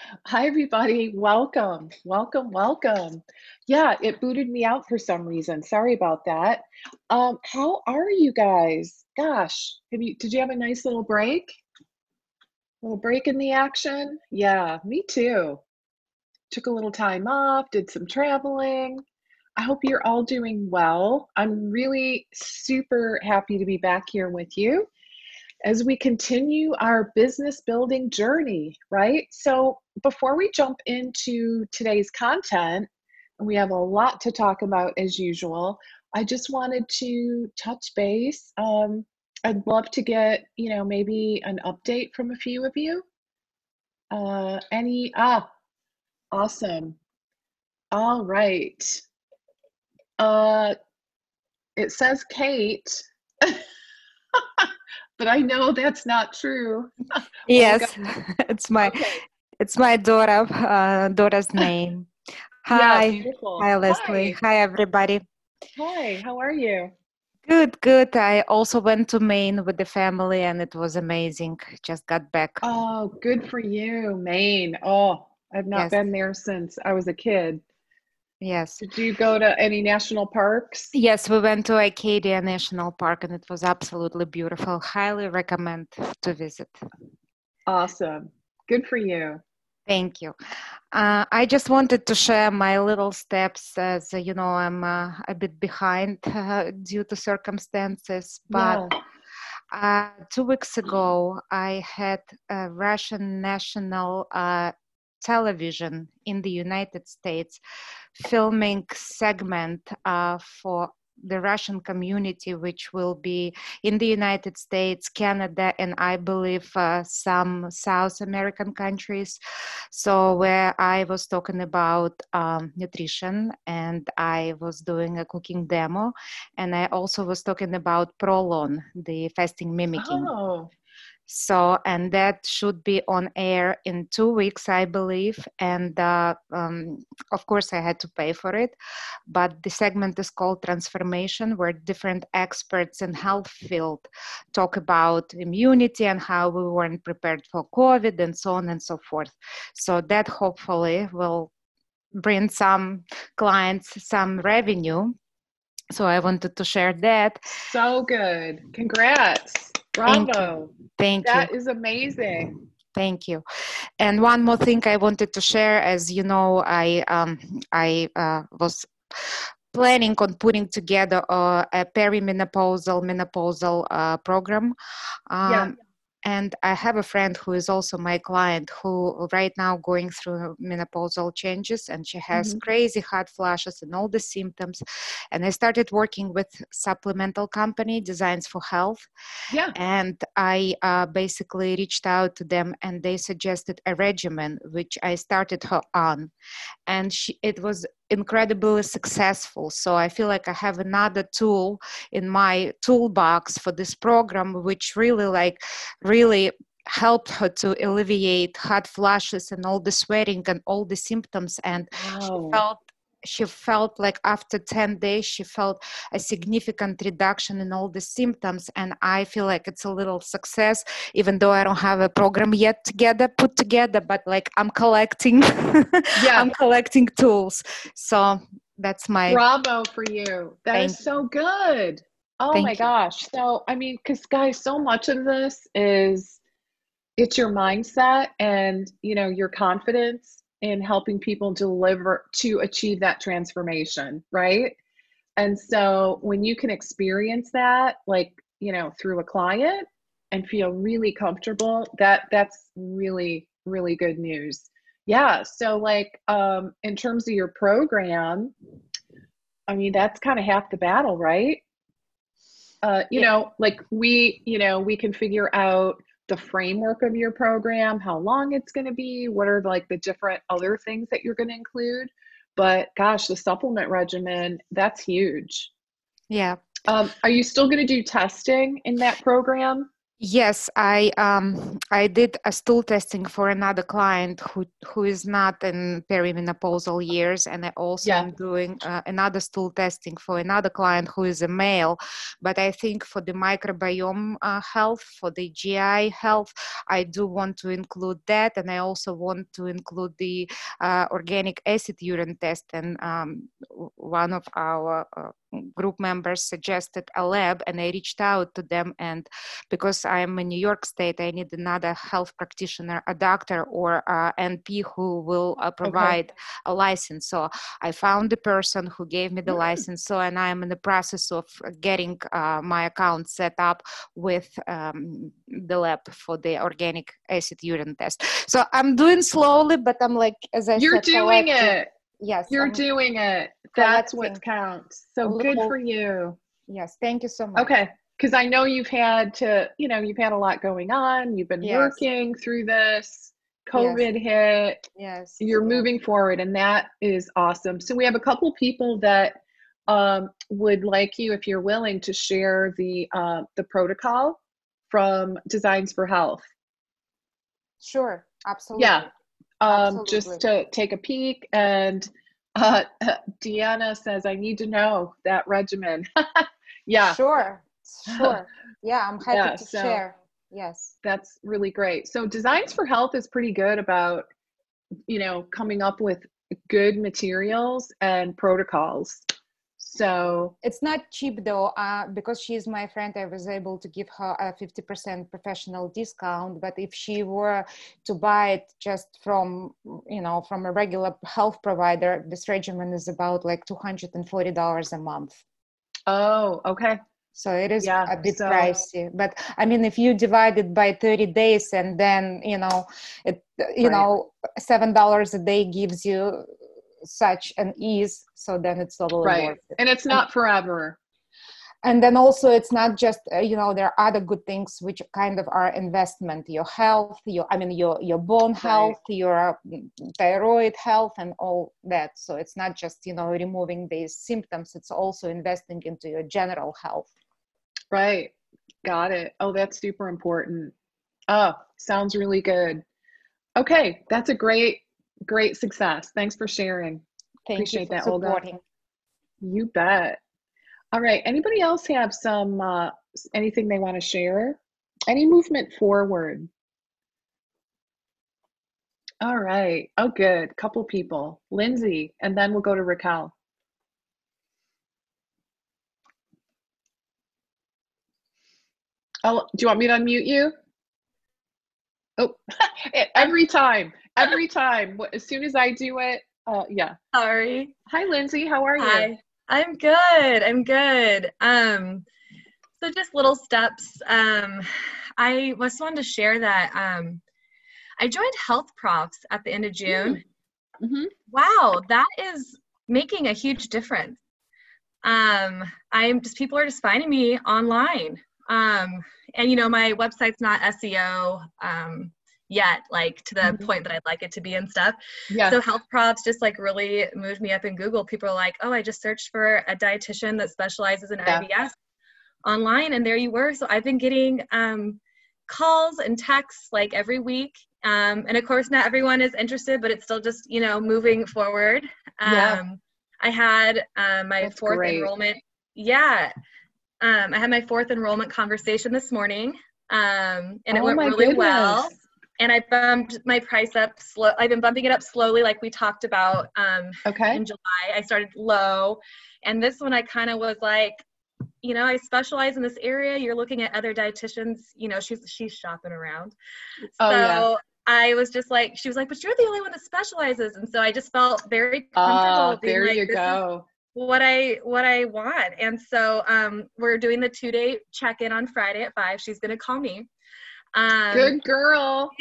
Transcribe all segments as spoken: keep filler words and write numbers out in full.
Hi, everybody. Welcome, welcome, welcome. Yeah, it booted me out for some reason. Sorry about that. Um, how are you guys? Gosh, have you, did you have a nice little break? Little break in the action? Yeah, me too. Took a little time off, did some traveling. I hope you're all doing well. I'm really super happy to be back here with you as we continue our business building journey, right? So, before we jump into today's content, and we have a lot to talk about as usual, I just wanted to touch base. Um, I'd love to get, you know, maybe an update from a few of you. Uh, any, ah, awesome. All right. Uh, it says Kate, but I know that's not true. Oh, God. Yes, it's my Okay. it's my daughter uh, daughter's name. Yeah, Hi, beautiful. hi Leslie. Hi. Hi everybody. Hi, how are you? Good, good. I also went to Maine with the family and it was amazing. Just got back. Oh, good for you, Maine. Oh, I've not Yes, been there since I was a kid. yes. Did you go to any national parks? Yes, we went to Acadia National Park and it was absolutely beautiful. Highly recommend to visit. Awesome. Good for you. Thank you. Uh, I just wanted to share my little steps as uh, you know, I'm uh, a bit behind uh, due to circumstances, but Yeah. uh, two weeks ago I had a Russian national uh, television in the United States filming segment uh, for the Russian community, which will be in the United States, Canada, and I believe uh, some South American countries. So, where I was talking about um, nutrition and I was doing a cooking demo, and I also was talking about Prolon, the fasting mimicking. Oh, So, and that should be on air in two weeks, I believe. And uh, um, of course, I had to pay for it. But the segment is called Transformation, where different experts in health field talk about immunity and how we weren't prepared for COVID and so on and so forth. So that hopefully will bring some clients some revenue. So I wanted to share that. so good. Congrats. Thank you. Bravo. Thank you. That is amazing. Thank you. And one more thing I wanted to share, as you know, I um, I uh, was planning on putting together a, a perimenopausal menopausal uh, program. Yeah. Um, and I have a friend who is also my client who right now going through menopausal changes, and she has Hmm. crazy hot flashes and all the symptoms. And I started working with supplemental company Designs for Health, Yeah. and I uh, basically reached out to them and they suggested a regimen which I started her on, and she, it was incredibly successful. So I feel like I have another tool in my toolbox for this program which really like really helped her to alleviate hot flashes and all the sweating and all the symptoms, and she Wow. felt she felt like after ten days she felt a significant reduction in all the symptoms, and I feel like it's a little success, even though I don't have a program yet together put together, but like I'm collecting Yeah. I'm collecting tools. So that's my Bravo for you. That is thank so good. Oh my thank you. gosh. So, I mean, because guys, so much of this is it's your mindset and, you know, your confidence in helping people deliver to achieve that transformation, right? And so when you can experience that, like, you know, through a client and feel really comfortable, that that's really, really good news. Yeah. So like um in terms of your program, I mean, that's kind of half the battle, right? Uh, you Yeah. know, like we, you know, we can figure out the framework of your program, how long it's going to be, what are like the different other things that you're going to include. But gosh, the supplement regimen, that's huge. Yeah. Um, are you still going to do testing in that program? Yes, I um I did a stool testing for another client who who is not in perimenopausal years, and I also Yeah. am doing uh, another stool testing for another client who is a male. But I think for the microbiome uh, health, for the G I health, I do want to include that, and I also want to include the uh, organic acid urine test. And um, w- one of our uh, group members suggested a lab, and I reached out to them, and because I'm in New York State, I need another health practitioner, a doctor or a N P who will uh, Okay. provide a license. So I found the person who gave me the Mm, license. So, and I'm in the process of getting uh, my account set up with um, the lab for the organic acid urine test. So I'm doing slowly, but I'm like, as I You're said, doing collecting. it. Yes, You're I'm doing it. That's what collecting counts. a So good for little. you. Yes, thank you so much. Okay. Because I know you've had to, you know, you've had a lot going on. You've been Yes, working through this. yes, COVID hit. yes, You're yes. moving forward, and that is awesome. So we have a couple people that um, would like you, if you're willing, to share the uh, the protocol from Designs for Health. Sure, Yeah, absolutely. um, Absolutely. just to take a peek. And uh, Deanna says, I need to know that regimen. Yeah, Sure, sure. Yeah, I'm happy yeah. to So share. Yes. that's really great. So Designs for Health is pretty good about, you know, coming up with good materials and protocols. So, It's not cheap though, uh, because she's my friend, I was able to give her a fifty percent professional discount. But if she were to buy it just from, you know, from a regular health provider, this regimen is about like two hundred forty dollars a month. oh, okay. So it is Yeah. a bit So, pricey, but I mean, if you divide it by thirty days and then, you know, it, you right, know, seven dollars a day gives you such an ease. So then it's totally right. worth it. And it's And, not forever. and then also it's not just, uh, you know, there are other good things which kind of are investment, your health, your, I mean, your, your bone Right, health, your mm, thyroid health and all that. So it's not just, you know, removing these symptoms, it's also investing into your general health. right. Got it. Oh, that's super important. Oh, sounds really good. Okay, that's a great, great success. Thanks for sharing. Thank you Appreciate for that, Olga. supporting. You bet. All right. Anybody else have some uh, anything they want to share? Any movement forward? All right. Oh, good. Couple people. Lindsay, and then we'll go to Raquel. Oh, do you want me to unmute you? Oh, I'm every time, every time. As soon as I do it, uh, yeah. sorry. Hi, Lindsay. How are you? Hi. I'm good. I'm good. Um, so just little steps. Um, I just wanted to share that um, I joined Health Profs at the end of June. Mm-hmm. Wow, that is making a huge difference. Um, I'm just people are just finding me online. Um, and you know, my website's not S E O um, yet, like to the Mm-hmm. point that I'd like it to be and stuff. Yeah. So Health Profs just like really moved me up in Google. People are like, oh, I just searched for a dietitian that specializes in Yeah. I B S online, and there you were. So I've been getting um, calls and texts like every week. Um, and of course, not everyone is interested, but it's still just, you know, moving forward. Yeah. Um, I had uh, my That's fourth great. enrollment. Yeah. Um, I had my fourth enrollment conversation this morning, um, and it Oh went my really well. goodness. And I bumped my price up slow. I've been bumping it up slowly, like we talked about um, Okay. in July. I started low, and this one I kind of was like, you know, I specialize in this area. You're looking at other dietitians. You know, she's she's shopping around. Oh yeah. So I was just like, she was like, but you're the only one that specializes. And so I just felt very comfortable Ah, being there like, you this is go. what I what I want. And so um, we're doing the two day check in on Friday at five. She's gonna call me. Um, Good girl.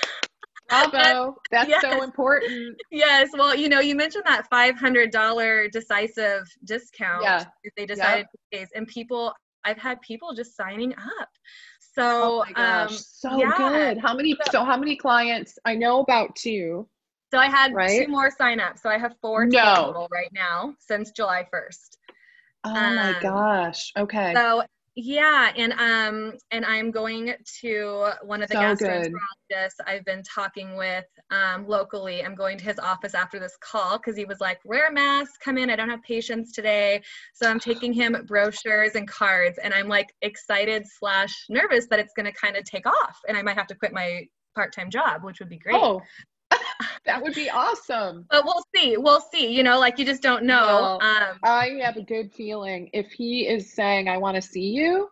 Bravo. That's yes, so important. yes. Well, you know, you mentioned that five hundred dollar decisive discount Yeah. if they Yep. decided to case, and people, I've had people just signing up. Oh So my gosh. um, So yeah. good. How many, So, so how many clients? I know about two, so I had two right? more sign up. So I have four No. total right now since July first. Oh my Um, gosh. Okay. so Yeah, and um, and I'm going to one of the So good. gastroenterologists I've been talking with um, locally. I'm going to his office after this call because he was like, wear a mask, come in, I don't have patients today. So I'm taking him brochures and cards, and I'm like excited slash nervous that it's going to kind of take off, and I might have to quit my part-time job, which would be great. Oh, that would be awesome. But we'll see. We'll see. You know, like you just don't know. Well, um, I have a good feeling if he is saying, I want to see you,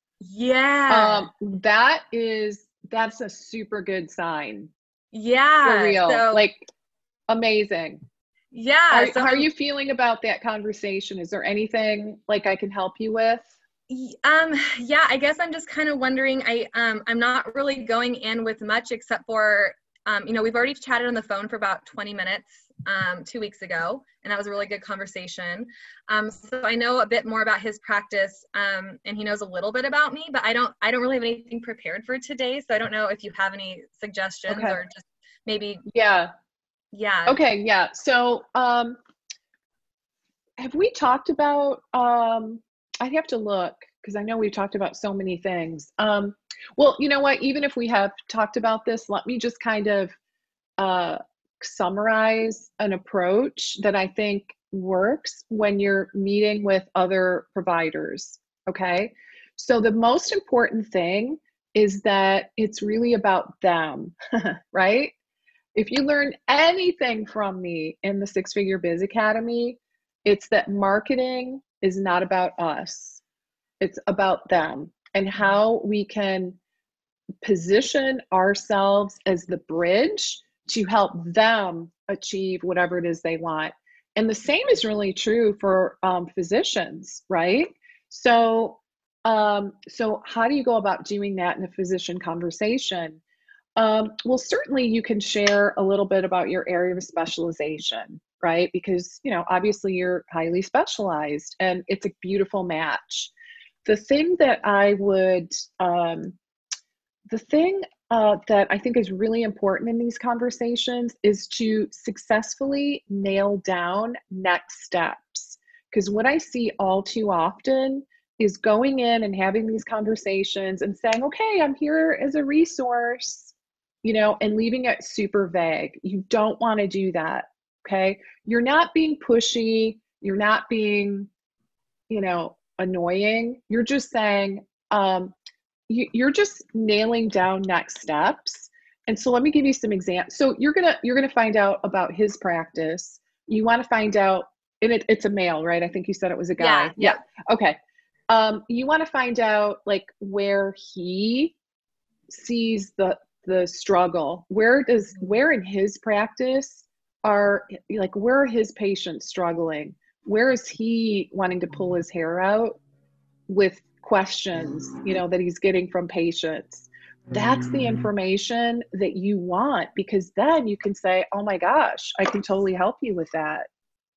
yeah. um, that is, that's a super good sign. Yeah. For real. So, like, amazing. yeah. Are, so how are I'm- you feeling about that conversation? Is there anything like I can help you with? Um, yeah, I guess I'm just kind of wondering, I, um, I'm not really going in with much except for, um, you know, we've already chatted on the phone for about twenty minutes, um, two weeks ago, and that was a really good conversation. Um, so I know a bit more about his practice, um, and he knows a little bit about me, but I don't, I don't really have anything prepared for today. So I don't know if you have any suggestions Okay. or just maybe. Yeah. Yeah. Okay. Yeah. So, um, have we talked about, um, I'd have to look because I know we've talked about so many things. Um, well, you know what, even if we have talked about this, let me just kind of uh, summarize an approach that I think works when you're meeting with other providers, okay? So the most important thing is that it's really about them, right? If you learn anything from me in the Six Figure Biz Academy, it's that marketing is not about us. It's about them and how we can position ourselves as the bridge to help them achieve whatever it is they want. And the same is really true for um, physicians, right? So, um, so how do you go about doing that in a physician conversation? Um, well, certainly you can share a little bit about your area of specialization, right? Because, you know, obviously you're highly specialized and it's a beautiful match. The thing that I would, um, the thing uh, that I think is really important in these conversations is to successfully nail down next steps. Because what I see all too often is going in and having these conversations and saying, okay, I'm here as a resource, you know, and leaving it super vague. You don't want to do that, okay? You're not being pushy. You're not being, you know, annoying. You're just saying, um, you, you're just nailing down next steps. And so let me give you some examples. So you're gonna you're gonna find out about his practice. You want to find out, and it, it's a male, right? I think you said it was a guy. Yeah. Yeah. yeah. Okay. Um, you want to find out like where he sees the the struggle. Where does where in his practice are like where are his patients struggling? Where is he wanting to pull his hair out with questions, you know, that he's getting from patients? That's the information that you want, because then you can say, oh my gosh, I can totally help you with that.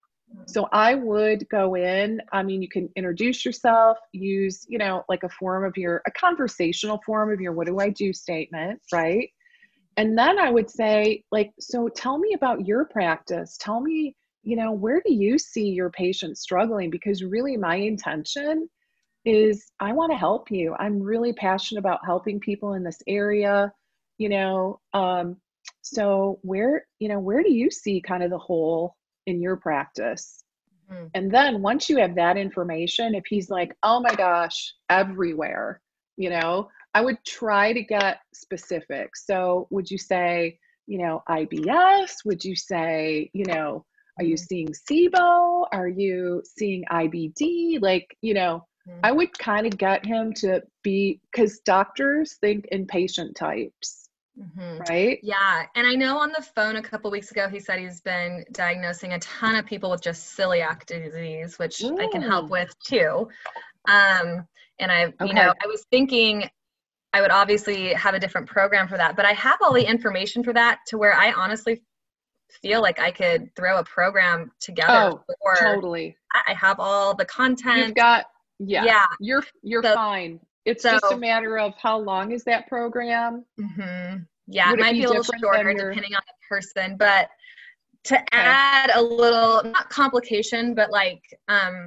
So I would go in, I mean, you can introduce yourself, use, you know, like a form of your, a conversational form of your, what do I do statement, right? And then I would say, like, so tell me about your practice. Tell me, you know, where do you see your patients struggling? Because really my intention is I want to help you. I'm really passionate about helping people in this area, you know. Um, so where, you know, where do you see kind of the hole in your practice? Mm-hmm. And then once you have that information, if he's like, oh my gosh, everywhere, you know, I would try to get specific. So would you say, you know, I B S? Would you say, you know, are you seeing S I B O? Are you seeing I B D? Like, you know, mm-hmm. I would kind of get him to be, because doctors think in patient types, mm-hmm. right? Yeah. And I know on the phone a couple weeks ago, he said he's been diagnosing a ton of people with just celiac disease, which mm. I can help with too. Um, and I, okay. you know, I was thinking I would obviously have a different program for that, but I have all the information for that to where I honestly feel like I could throw a program together. Oh, for, totally. I have all the content. You've got, yeah, yeah. you're, you're so, fine. It's so, just a matter of how long is that program? Mm-hmm. Yeah, Would it might it be, be a little shorter your... depending on the person, but to okay. add a little, not complication, but like, um,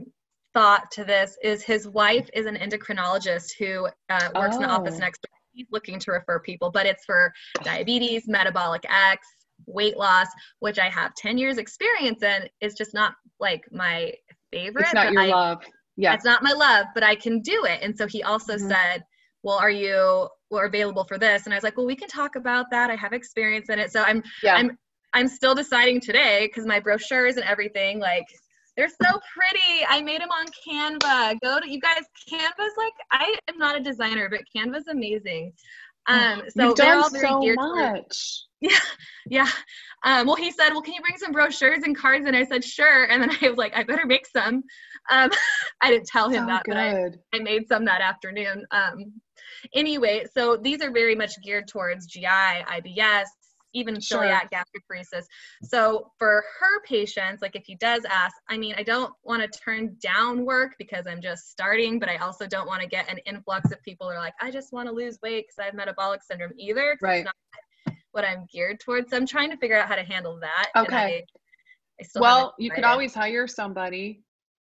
thought to this is his wife is an endocrinologist who uh, works in the office Oh. next door. He's looking to refer people, but it's for diabetes, metabolic X, weight loss, which I have ten years experience in. It's just not like my favorite. It's not but your I, love. Yeah. It's not my love, but I can do it. And so he also Mhm. said, well, are you well, available for this? And I was like, well, we can talk about that. I have experience in it. So I'm, Yeah. I'm, I'm still deciding today because my brochures and everything, like, they're so pretty. I made them on Canva. Go to, you guys, Canva's like, I am not a designer, but Canva's amazing. Um, so You've they're done all very so geared towards, much. yeah, yeah. Um, well, he said, well, can you bring some brochures and cards? And I said, sure. And then I was like, I better make some. Um, I didn't tell him So that, but I, good. I made some that afternoon. Um, anyway, so these are very much geared towards G I, I B S, even Sure. celiac gastroparesis. So for her patients, like if he does ask, I mean, I don't want to turn down work because I'm just starting, but I also don't want to get an influx of people who are like, I just want to lose weight because I have metabolic syndrome either. 'Cause Right. It's not what I'm geared towards. So I'm trying to figure out how to handle that. Okay. And I, I still Well, haven't you could decided. always hire somebody.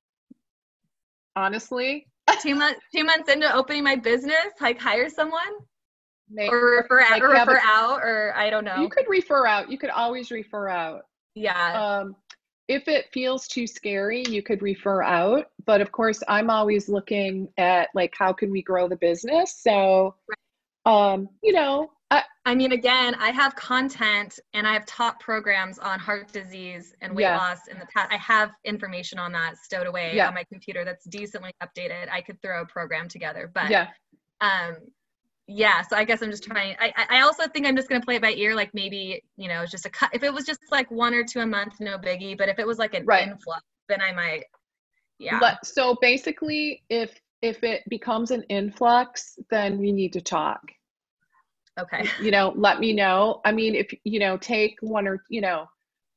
Honestly, two months two months into opening my business, like hire someone make, or refer out like or have refer a- out or I don't know. you could refer out. You could always refer out. Yeah. Um, if it feels too scary, you could refer out. But of course, I'm always looking at like, how can we grow the business? So, um, you know, I, I mean, again, I have content and I have taught programs on heart disease and weight Yeah. loss in the past. I have information on that stowed away Yeah. on my computer that's decently updated. I could throw a program together, but yeah, um, yeah. So I guess I'm just trying. I I also think I'm just gonna play it by ear. Like maybe you know, it's just a cut. If it was just like one or two a month, no biggie. But if it was like an Right. influx, then I might. Yeah. Let, so basically, if if it becomes an influx, then we need to talk. Okay. You know, let me know. I mean, if you know, take one or you know,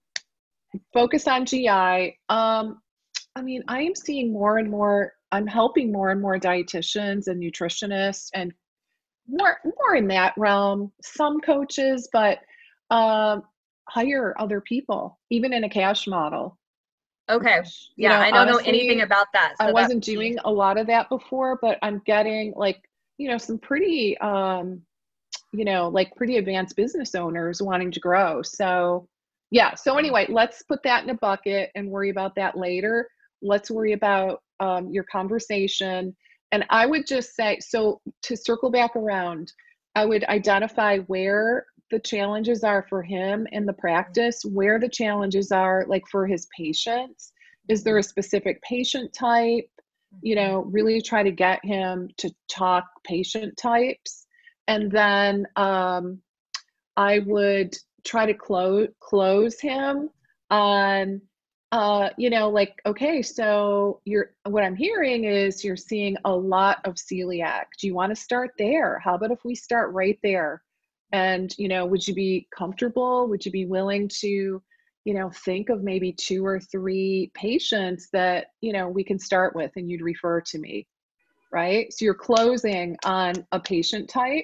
focus on G I. Um, I mean, I am seeing more and more. I'm helping more and more dietitians and nutritionists, and more more in that realm. Some coaches, but um, hire other people, even in a cash model. Okay. You Yeah. know, I don't honestly, know anything about that. So I wasn't that's key. doing a lot of that before, but I'm getting like, you know, some pretty, um, you know, like pretty advanced business owners wanting to grow. So yeah. So anyway, let's put that in a bucket and worry about that later. Let's worry about um, your conversation. And I would just say, so to circle back around, I would identify where the challenges are for him in the practice, where the challenges are like for his patients. Is there a specific patient type? You know, really try to get him to talk patient types. And then um, I would try to close close him on, uh, you know, like, okay, so you're, what I'm hearing is you're seeing a lot of celiac. Do you want to start there? How about if we start right there? And, you know, would you be comfortable? Would you be willing to, you know, think of maybe two or three patients that, you know, we can start with and you'd refer to me, right? So you're closing on a patient type.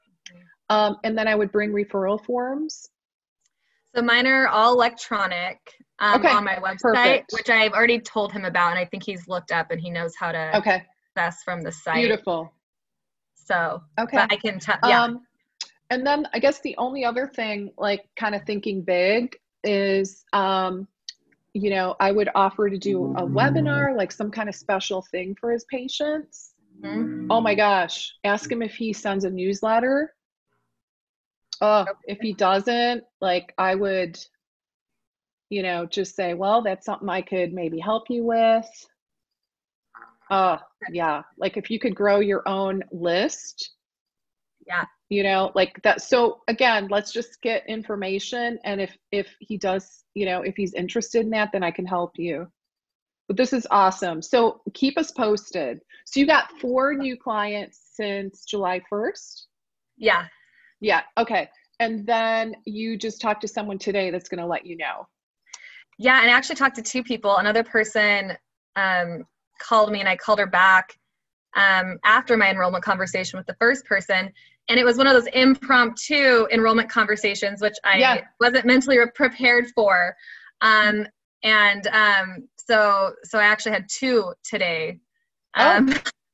Um, and then I would bring referral forms. So mine are all electronic um, Okay, on my website, perfect. which I've already told him about, and I think he's looked up and he knows how to Okay, access from the site. beautiful. So, Okay. but I can tell, yeah. Um, and then I guess the only other thing, like kind of thinking big, is, um, you know, I would offer to do a webinar, like some kind of special thing for his patients. Mhm. Oh my gosh, ask him if he sends a newsletter. Oh, if he doesn't, like I would, you know, just say, well, that's something I could maybe help you with. Oh, yeah. Like if you could grow your own list. Yeah. You know, like that. So again, let's just get information. And if, if he does, you know, if he's interested in that, then I can help you. But this is awesome. So keep us posted. So you got four new clients since July first? Yeah. Yeah. Okay. And then you just talked to someone today that's going to let you know. Yeah. And I actually talked to two people. Another person um, called me and I called her back um, after my enrollment conversation with the first person. And it was one of those impromptu enrollment conversations, which I Yeah. wasn't mentally prepared for. Um, and um, so so I actually had two today. Oh. Um,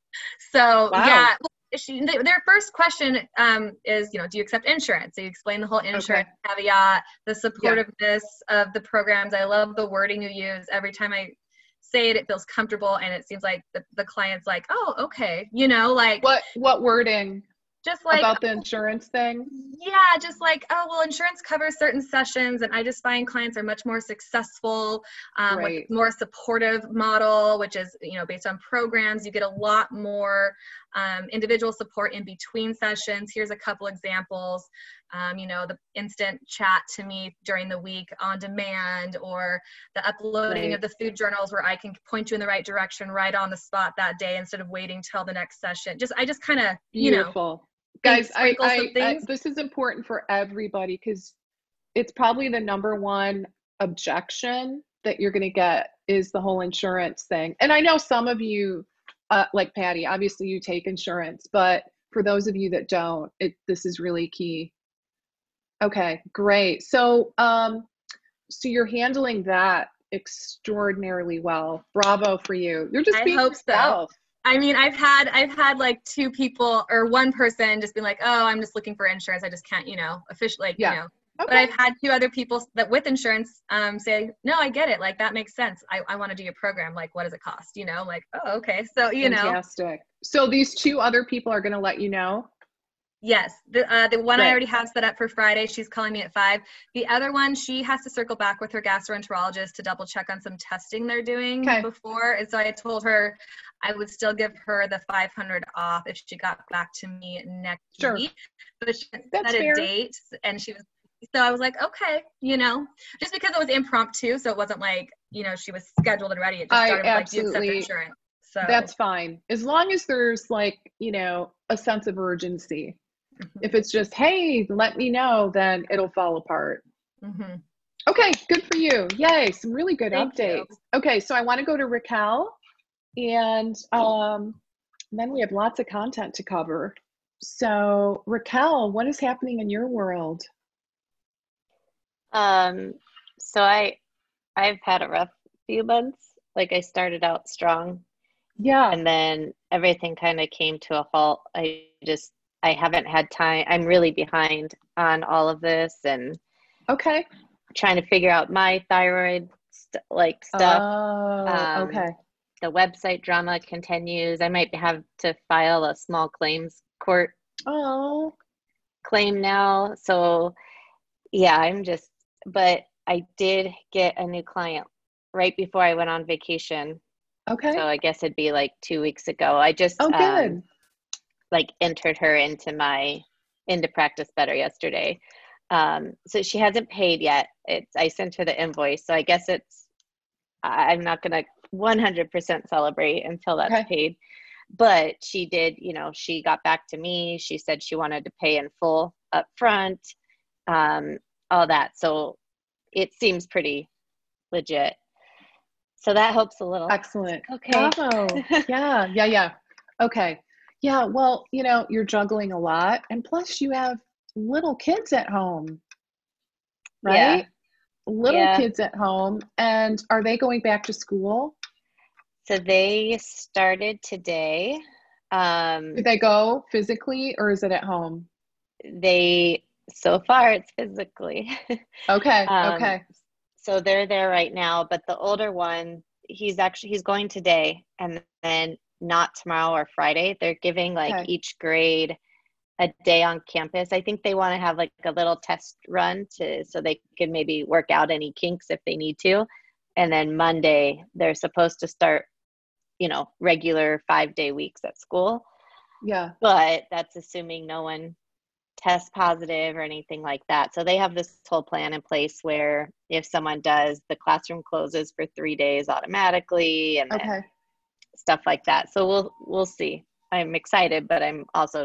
so Wow. yeah, she, their first question um, is, you know, do you accept insurance? So you explain the whole insurance Okay. caveat, the supportiveness of the programs. I love the wording you use. Every time I say it, it feels comfortable, and it seems like the, the client's like, oh, okay, you know, like What what wording just like about the insurance thing? Yeah, just like, oh, well, insurance covers certain sessions, and I just find clients are much more successful um, with Right. more supportive model, which is, you know, based on programs. You get a lot more um, individual support in between sessions. Here's a couple examples. Um, you know, the instant chat to me during the week on demand, or the uploading Right. of the food journals where I can point you in the right direction right on the spot that day instead of waiting till the next session. Just, I just kind of, you know, Beautiful. Guys, I, sprinkle some I, I things. this is important for everybody, because it's probably the number one objection that you're going to get is the whole insurance thing. And I know some of you, uh, like Patty, obviously you take insurance, but for those of you that don't, it this is really key. Okay, great. So, um, so you're handling that extraordinarily well. Bravo for you. You're just I being hope so. yourself. I mean, I've had I've had like two people or one person just be like, oh, I'm just looking for insurance. I just can't, you know, officially, like, Yeah. you know. Okay. But I've had two other people that with insurance um, say, no, I get it. Like, that makes sense. I, I want to do your program. Like, what does it cost? You know, I'm like, oh, okay. So, you know, Fantastic. So these two other people are going to let you know? yes, the uh, the one I Great. already have set up for Friday, she's calling me at five. The other one, she has to circle back with her gastroenterologist to double check on some testing they're doing Okay. before. And so I told her I would still give her the five hundred off if she got back to me next Sure. week. But she set That's a fair. date, and she was, so I was like, okay, you know, just because it was impromptu, so it wasn't like, you know, she was scheduled and ready. It just I started with like, do you accept absolutely- insurance? So That's fine. As long as there's like, you know, a sense of urgency. Mhm. If it's just, hey, let me know, then it'll fall apart. Mhm. Okay, good for you. Yay, some really good Thank you. updates. Okay, so I want to go to Raquel, and um, then we have lots of content to cover. So Raquel, what is happening in your world? Um, so I, I've had a rough few months. Like, I started out strong, Yeah. and then everything kind of came to a halt. I just, I haven't had time. I'm really behind on all of this and Okay. trying to figure out my thyroid st- like stuff. Oh, Um, okay. The website drama continues. I might have to file a small claims court Oh, claim now. So yeah, I'm just, but I did get a new client right before I went on vacation. okay. So I guess it'd be like two weeks ago. I just Oh, good. um, like entered her into my into Practice Better yesterday. Um, so she hasn't paid yet. It's I sent her the invoice. So I guess it's I'm not gonna one hundred percent celebrate until that's Okay. paid. But she did, you know, she got back to me. She said she wanted to pay in full up front, um, all that. So it seems pretty legit. So that helps a little. Excellent. Okay. Bravo. Yeah, yeah, yeah. Okay. Yeah, well, you know, you're juggling a lot, and plus you have little kids at home, Yeah. right? Little Yeah. kids at home. And are they going back to school? So they started today. Um, Did they go physically, or is it at home? they, so far it's physically. Okay, Um, okay. So they're there right now, but the older one, he's actually, he's going today and then not tomorrow or Friday. They're giving like Okay. each grade a day on campus. I think they want to have like a little test run to, so they can maybe work out any kinks if they need to. And then Monday, they're supposed to start, you know, regular five day weeks at school. Yeah. But that's assuming no one tests positive or anything like that. So they have this whole plan in place where if someone does, the classroom closes for three days automatically and then Okay. stuff like that. So we'll we'll see. I'm excited, but I'm also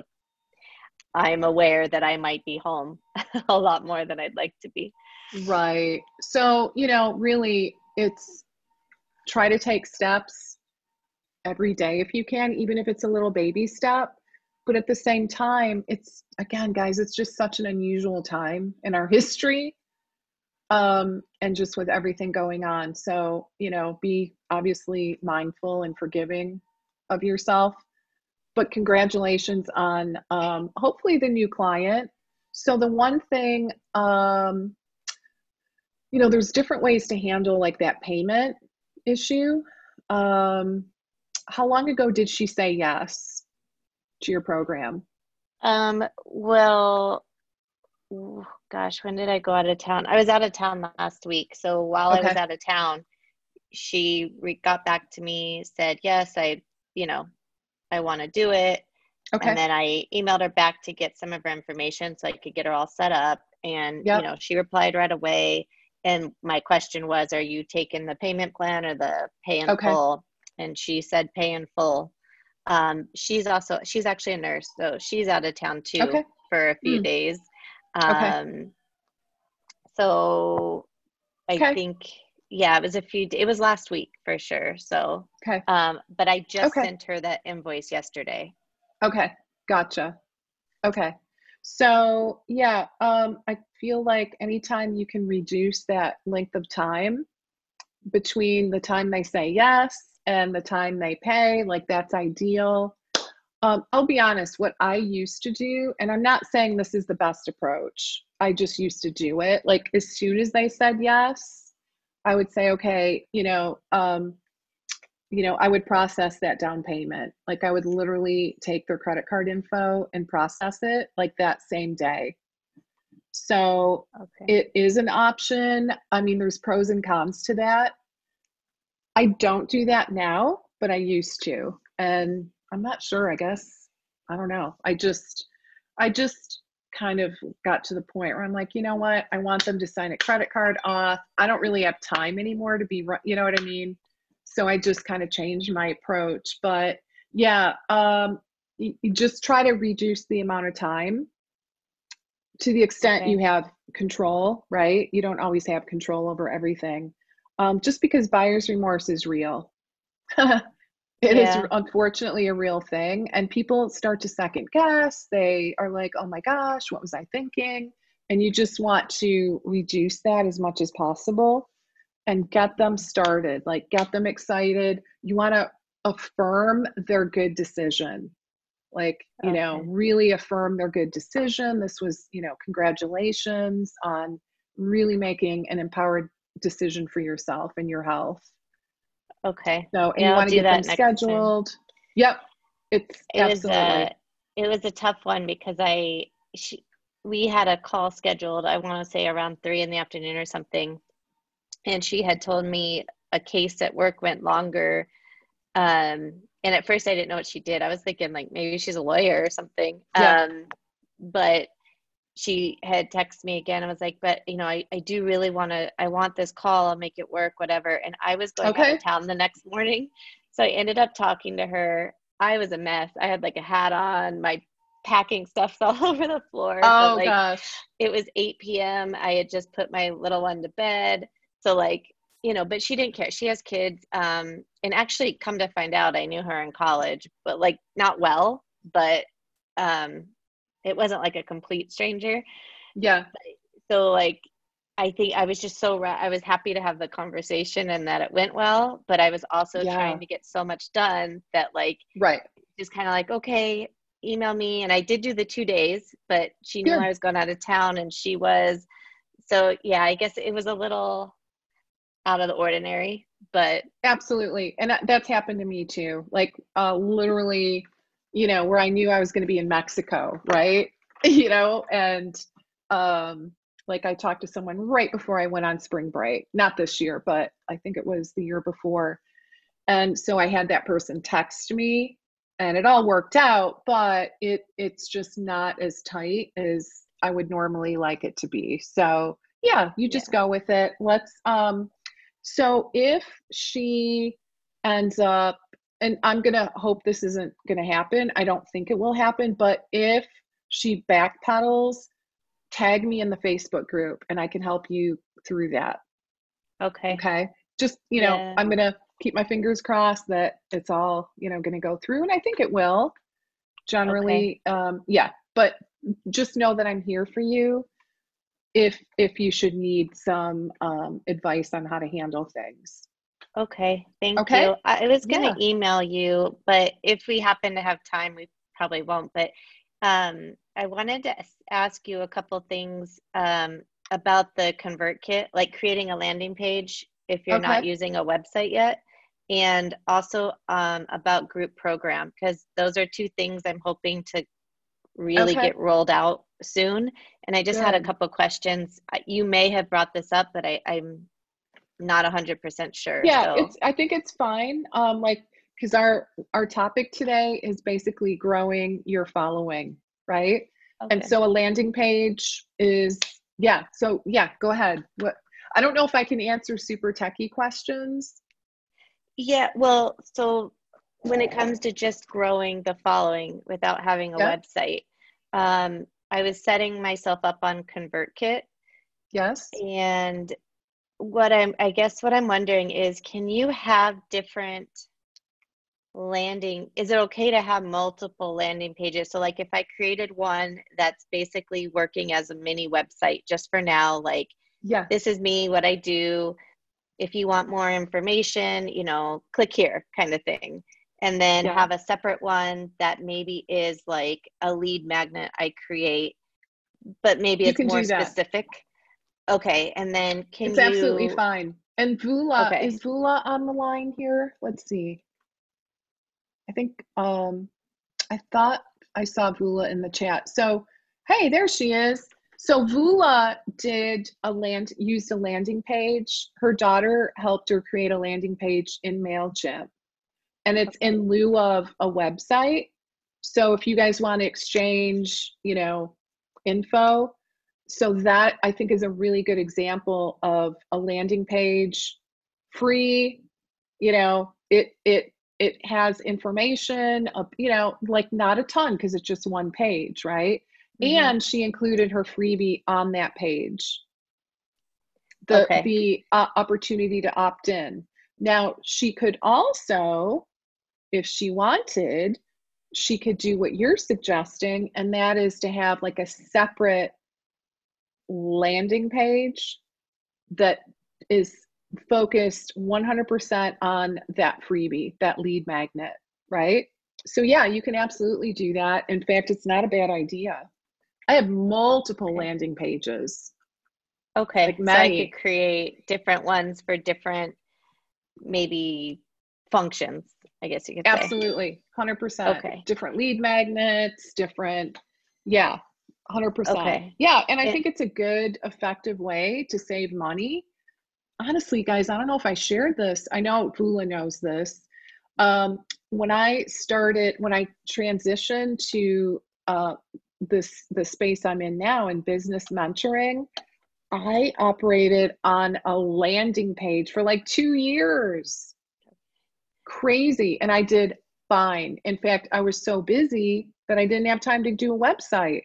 I'm aware that I might be home a lot more than I'd like to be. Right. So, you know, really, it's try to take steps every day if you can, even if it's a little baby step. But at the same time, it's, again, guys, it's just such an unusual time in our history. um, and just with everything going on. So, you know, be obviously mindful and forgiving of yourself. But congratulations on um, hopefully the new client. So the one thing, um, you know, there's different ways to handle like that payment issue. Um, how long ago did she say yes to your program? Um, well, ooh, gosh, when did I go out of town? I was out of town last week. So while I was Okay. out of town, she re- got back to me, said, yes, I, you know, I want to do it. Okay. And then I emailed her back to get some of her information so I could get her all set up. And, Yep. you know, she replied right away. And my question was, are you taking the payment plan or the pay in Okay. full? And she said pay in full. Um, she's also, she's actually a nurse, so she's out of town too Okay. for a few Mm. days. Okay. Um, so I Okay. think, yeah, it was a few, it was last week for sure. So, Okay. um, but I just Okay. sent her that invoice yesterday. Okay. Gotcha. Okay. So yeah, um, I feel like anytime you can reduce that length of time between the time they say yes and the time they pay, like that's ideal. Um, I'll be honest, what I used to do, and I'm not saying this is the best approach, I just used to do it. Like as soon as they said yes, I would say, okay, you know, um, you know, I would process that down payment. Like I would literally take their credit card info and process it like that same day. So Okay. it is an option. I mean, there's pros and cons to that. I don't do that now, but I used to. And I'm not sure, I guess. I don't know. I just, I just kind of got to the point where I'm like, you know what? I want them to sign a credit card off. I don't really have time anymore to be, ru- you know what I mean? So I just kind of changed my approach. But yeah, um, you, you just try to reduce the amount of time to the extent Okay. you have control, right? You don't always have control over everything. Um, just because buyer's remorse is real. It is Yeah. unfortunately a real thing. And people start to second guess. They are like, oh my gosh, what was I thinking? And you just want to reduce that as much as possible and get them started, like get them excited. You want to affirm their good decision. Like, you know, Okay. really affirm their good decision. This was, you know, congratulations on really making an empowered decision for yourself and your health. Okay. So, and you Yeah, I'll want to do get them that next time. scheduled. Yep. It's It was a absolutely. it was a tough one because I she, we had a call scheduled, I want to say around three in the afternoon or something, and she had told me a case at work went longer. Um, and at first I didn't know what she did. I was thinking like maybe she's a lawyer or something. Yeah. Um, but she had texted me again. I was like, but you know, I, I do really want to, I want this call. I'll make it work, whatever. And I was going out Okay. of town the next morning. So I ended up talking to her. I was a mess. I had like a hat on, my packing stuff's all over the floor. But Oh like, gosh. it was eight p.m. I had just put my little one to bed. So like, you know, but she didn't care. She has kids. Um, and actually come to find out, I knew her in college, but like not well, but um, it wasn't like a complete stranger. Yeah. So like, I think I was just so, ra- I was happy to have the conversation and that it went well, but I was also Yeah. trying to get so much done that like, Right. just kind of like, okay, email me. And I did do the two days, but she knew Good. I was going out of town and she was. So yeah, I guess it was a little out of the ordinary, but Absolutely. And that, that's happened to me too. Like uh, literally, you know, where I knew I was going to be in Mexico, right? You know, and um, like I talked to someone right before I went on spring break, not this year, but I think it was the year before. And so I had that person text me and it all worked out, but it it's just not as tight as I would normally like it to be. So yeah, you yeah. just go with it. Let's um so if she ends up, and I'm gonna hope this isn't gonna happen. I don't think it will happen, but if she backpedals, tag me in the Facebook group and I can help you through that. Okay. Okay. Just, you know, Yeah. I'm going to keep my fingers crossed that it's all, you know, going to go through. And I think it will Okay. generally. Um, yeah. But just know that I'm here for you. if if you should need some um, advice on how to handle things. Okay, thank Okay? you. I, I was Yeah. gonna email you, but if we happen to have time, we probably won't. But um, I wanted to as- ask you a couple things um, about the ConvertKit, like creating a landing page if you're not Okay. using a website yet, and also um, about group program, because those are two things I'm hoping to really Okay. get rolled out soon. And I just had a Good. couple questions. I- You may have brought this up, but I, I'm not one hundred percent sure. Yeah, So, it's I think it's fine. Um, like, because our our topic today is basically growing your following, right? And okay. so a landing page is, yeah. So yeah, go ahead. What I don't know if I can answer super techie questions. Yeah, well, so when it comes to just growing the following without having a Yeah. website, um, I was setting myself up on ConvertKit, Yes. and what I'm, I guess what I'm wondering is, can you have different landing, is it okay to have multiple landing pages? So like if I created one that's basically working as a mini website just for now, like Yeah. this is me, what I do. If you want more information, you know, click here kind of thing. And then Yeah. have a separate one that maybe is like a lead magnet I create, but maybe You it's can more do that. specific. Okay. And then can It's absolutely you, fine. And Vula, okay. is Vula on the line here? Let's see. I think um I thought I saw Vula in the chat. So, hey, there she is. So Vula did a land, used a landing page. Her daughter helped her create a landing page in MailChimp, and it's Okay. in lieu of a website. So if you guys want to exchange, you know, info, so that I think is a really good example of a landing page, free, you know, it it it has information of, you know, like not a ton because it's just one page, right? Mm-hmm. And she included her freebie on that page, the Okay. the uh, opportunity to opt in. Now she could also, if she wanted, she could do what you're suggesting, and that is to have like a separate landing page that is focused one hundred percent on that freebie, that lead magnet, right? So yeah, you can absolutely do that. In fact, it's not a bad idea. I have multiple Okay. landing pages, Okay. like So I could many. create different ones for different maybe functions, I guess you could say. Absolutely, one hundred percent. Okay. Different lead magnets, different, yeah, one hundred percent. Okay. Yeah, and I And, think it's a good, effective way to save money. Honestly, guys, I don't know if I shared this. I know Vula knows this. Um, when I started, when I transitioned to uh, this the space I'm in now in business mentoring, I operated on a landing page for like two years. Crazy. And I did fine. In fact, I was so busy that I didn't have time to do a website.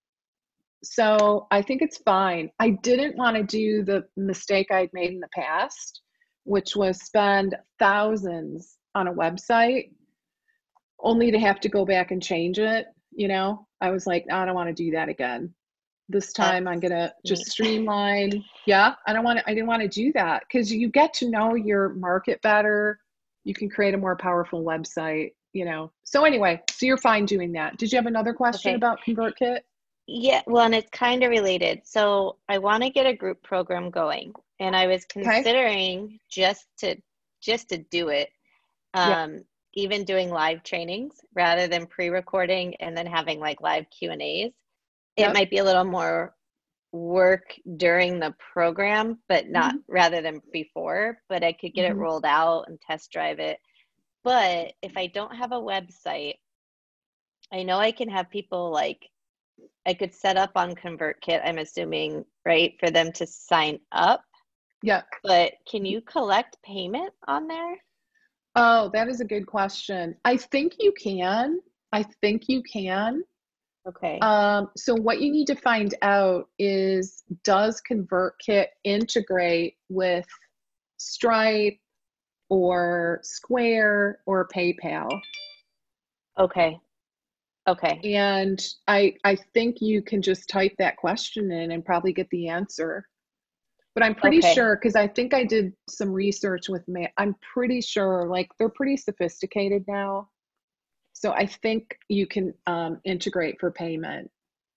So I think it's fine. I didn't want to do the mistake I'd made in the past, which was spend thousands on a website only to have to go back and change it. You know, I was like, "No, I don't want to do that again. This time I'm that's gonna me. just streamline." Yeah, I don't want to, I didn't want to do that because you get to know your market better. You can create a more powerful website, you know. So anyway, so you're fine doing that. Did you have another question Okay. about ConvertKit? Yeah, well, and it's kind of related. So I want to get a group program going, and I was Okay. considering just to just to do it, Yeah. um, even doing live trainings rather than pre-recording and then having like live Q and A's. It Yep. might be a little more work during the program, but not Mhm. rather than before, but I could get it Mhm. rolled out and test drive it. But if I don't have a website, I know I can have people like I could set up on ConvertKit, I'm assuming, right, for them to sign up. Yeah. But can you collect payment on there? Oh, that is a good question. I think you can. I think you can. Okay. Um, so what you need to find out is, does ConvertKit integrate with Stripe or Square or PayPal? Okay. Okay. And I I think you can just type that question in and probably get the answer. But I'm pretty Okay. sure, because I think I did some research with Ma I'm pretty sure, like, they're pretty sophisticated now. So I think you can um, integrate for payment.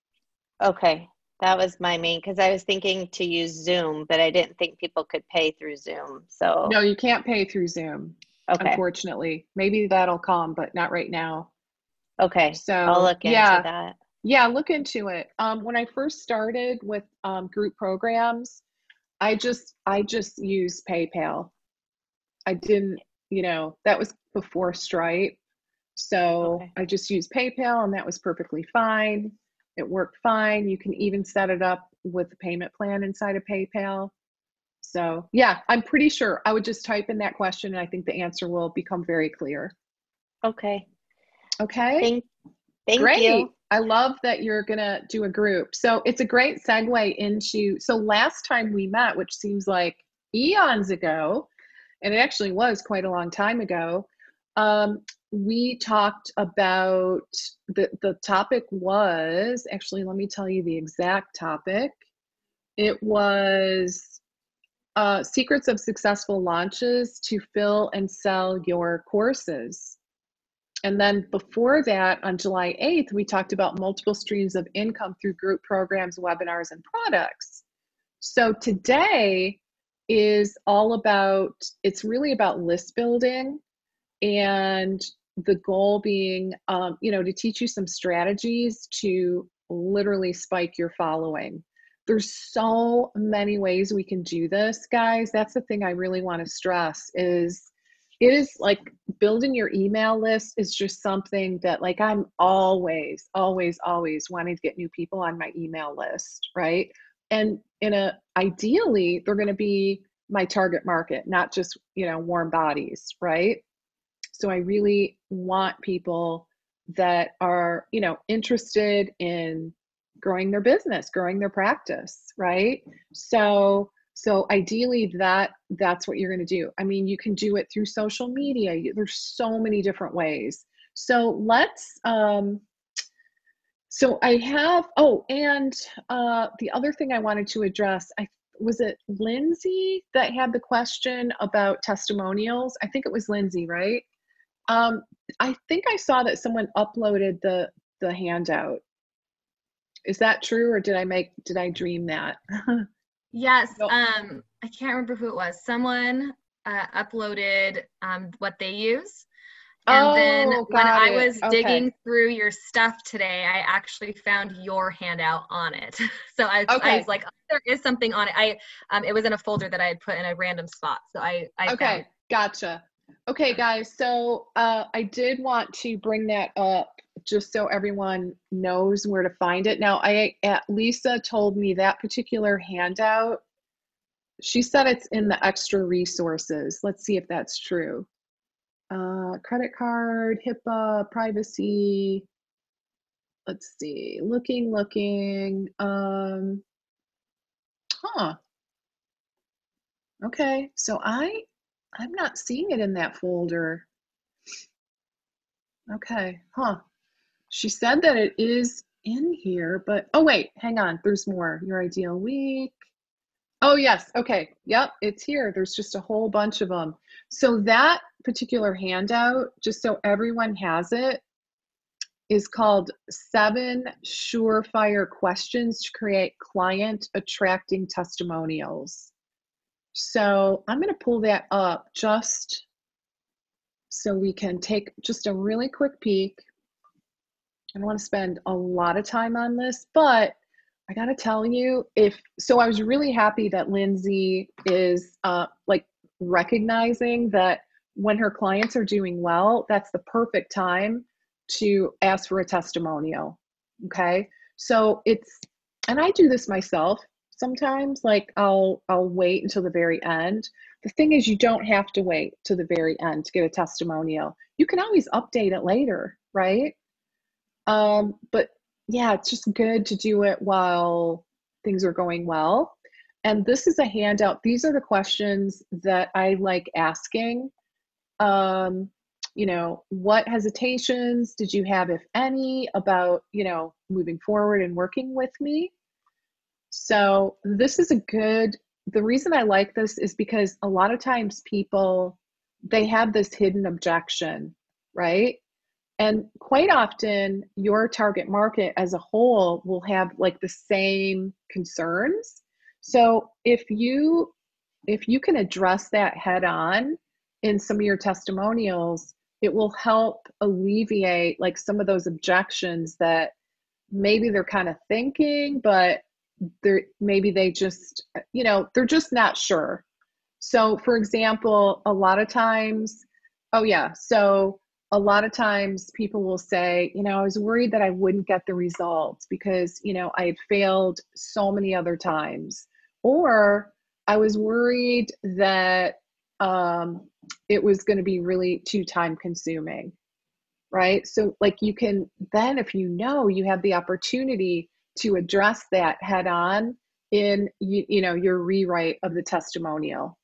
Okay. That was my main, because I was thinking to use Zoom, but I didn't think people could pay through Zoom. So, No, you can't pay through Zoom, okay. unfortunately. Maybe that'll come, but not right now. Okay. I'll So look into yeah, that. yeah, look into it. Um, when I first started with um, group programs, I just I just used PayPal. I didn't, you know, that was before Stripe. So Okay. I just used PayPal and that was perfectly fine. It worked fine. You can even set it up with a payment plan inside of PayPal. So yeah, I'm pretty sure I would just type in that question and I think the answer will become very clear. Okay. Okay, Thank, thank great. you. I love that you're gonna do a group. So it's a great segue into, so last time we met, which seems like eons ago, and it actually was quite a long time ago, um, we talked about, the, the topic was, actually, let me tell you the exact topic. It was uh, secrets of successful launches to fill and sell your courses. And then before that, on July eighth, we talked about multiple streams of income through group programs, webinars, and products. So today is all about, it's really about list building, and the goal being, um, you know, to teach you some strategies to literally spike your following. There's so many ways we can do this, guys. That's the thing I really want to stress is, it is like building your email list is just something that, like, I'm always, always, always wanting to get new people on my email list, right? And in a, ideally, they're going to be my target market, not just, you know, warm bodies, right? So I really want people that are, you know, interested in growing their business, growing their practice, right? So so ideally that that's what you're going to do. I mean, you can do it through social media. There's so many different ways. So let's um so I have, oh, and uh the other thing I wanted to address, I was it Lindsay that had the question about testimonials? I think it was Lindsay, right? Um, I think I saw that someone uploaded the the handout. Is that true, or did I make did I dream that? Yes, No. um, I can't remember who it was. Someone uh, uploaded um, what they use. And then Oh, when got I it. was Okay. digging through your stuff today, I actually found your handout on it. So I, I was Okay. like, oh, there is something on it. I, um, it was in a folder that I had put in a random spot. So I, I found Okay. Gotcha. Okay, guys. So uh, I did want to bring that up just so everyone knows where to find it. Now, I uh, Lisa told me that particular handout. She said it's in the extra resources. Let's see if that's true. Uh, credit card, HIPAA, privacy. Let's see. Looking, looking. Um, huh. Okay. So I, I'm not seeing it in that folder. Okay. Huh. She said that it is in here, but oh wait, hang on. There's more. Your ideal week. Oh yes. Okay. Yep. It's here. There's just a whole bunch of them. So that particular handout, just so everyone has it, is called Seven Surefire Questions to Create Client Attracting Testimonials. So I'm going to pull that up just so we can take just a really quick peek. I don't want to spend a lot of time on this, but I got to tell you, if so, I was really happy that Lindsay is uh, like recognizing that when her clients are doing well, that's the perfect time to ask for a testimonial. Okay. So it's, and I do this myself sometimes, like I'll, I'll wait until the very end. The thing is, you don't have to wait to the very end to get a testimonial. You can always update it later, right? Um, but yeah, it's just good to do it while things are going well. And this is a handout. These are the questions that I like asking. Um, you know, what hesitations did you have, if any, about, you know, moving forward and working with me? So this is a good, the reason I like this is because a lot of times people, they have this hidden objection, right? And quite often your target market as a whole will have like the same concerns. So if you if you can address that head on in some of your testimonials, it will help alleviate like some of those objections that maybe they're kind of thinking, but they're maybe they just, you know, they're just not sure. So for example, a lot of times, oh yeah, so a lot of times people will say, you know, I was worried that I wouldn't get the results because, you know, I had failed so many other times. Or I was worried that um, it was going to be really too time consuming, right? So like you can then, if you know, you have the opportunity to address that head on in, you, you know, your rewrite of the testimonial.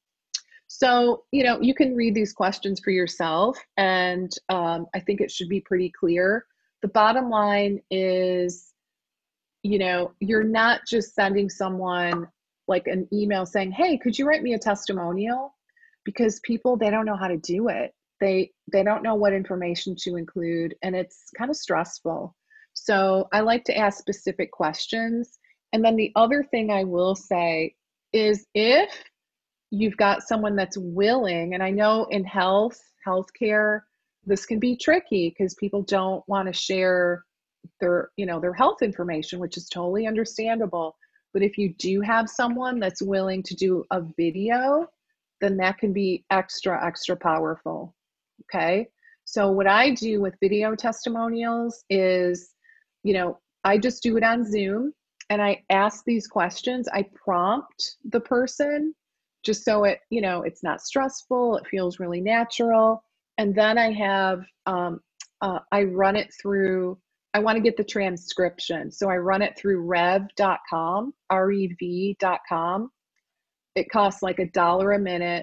So, you know, you can read these questions for yourself, and um, I think it should be pretty clear. The bottom line is, you know, you're not just sending someone like an email saying, hey, could you write me a testimonial? Because people, they don't know how to do it. They, they don't know what information to include, and it's kind of stressful. So I like to ask specific questions. And then the other thing I will say is if you've got someone that's willing, and I know in health, healthcare, this can be tricky because people don't want to share their, you know, their health information, which is totally understandable. But if you do have someone that's willing to do a video, then that can be extra, extra powerful. Okay. So what I do with video testimonials is, you know, I just do it on Zoom and I ask these questions. I prompt the person just so it, you know, it's not stressful. It feels really natural. And then I have, um, uh, I run it through, I want to get the transcription. So I run it through rev dot com, R E V dot com. It costs like a dollar a minute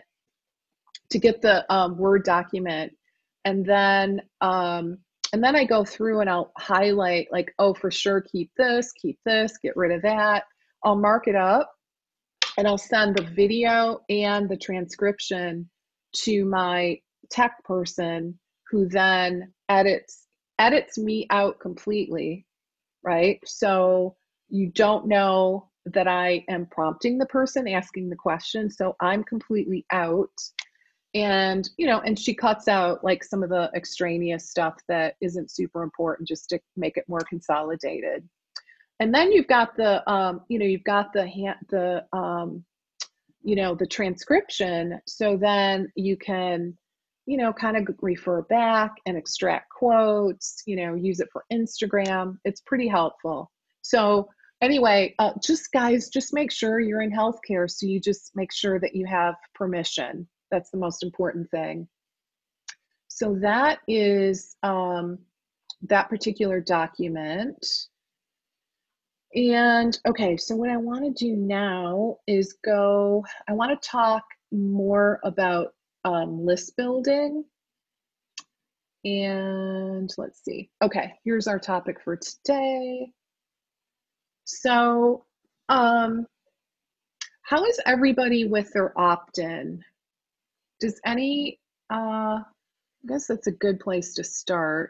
to get the um, Word document. And then, um, and then I go through and I'll highlight like, oh, for sure, keep this, keep this, get rid of that. I'll mark it up and I'll send the video and the transcription to my tech person who then edits edits me out completely, right? So you don't know that I am prompting the person asking the question. So I'm completely out. And, you know, and she cuts out like some of the extraneous stuff that isn't super important just to make it more consolidated. And then you've got the, um, you know, you've got the, the, um, you know, the transcription. So then you can, you know, kind of refer back and extract quotes, you know, use it for Instagram. It's pretty helpful. So anyway, uh, just guys, just make sure you're in healthcare. So you just make sure that you have permission. That's the most important thing. So that is um, that particular document. And okay, so what I want to do now is go, I want to talk more about um, list building. And let's see. Okay, here's our topic for today. So um, how is everybody with their opt-in? Does any, uh, I guess that's a good place to start.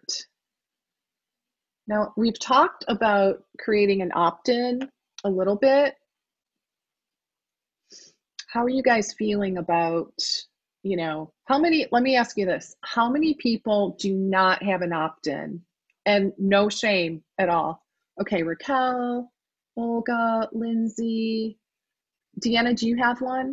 Now, we've talked about creating an opt-in a little bit. How are you guys feeling about, you know, how many, let me ask you this, how many people do not have an opt-in? And no shame at all. Okay, Raquel, Olga, Lindsay, Deanna, do you have one?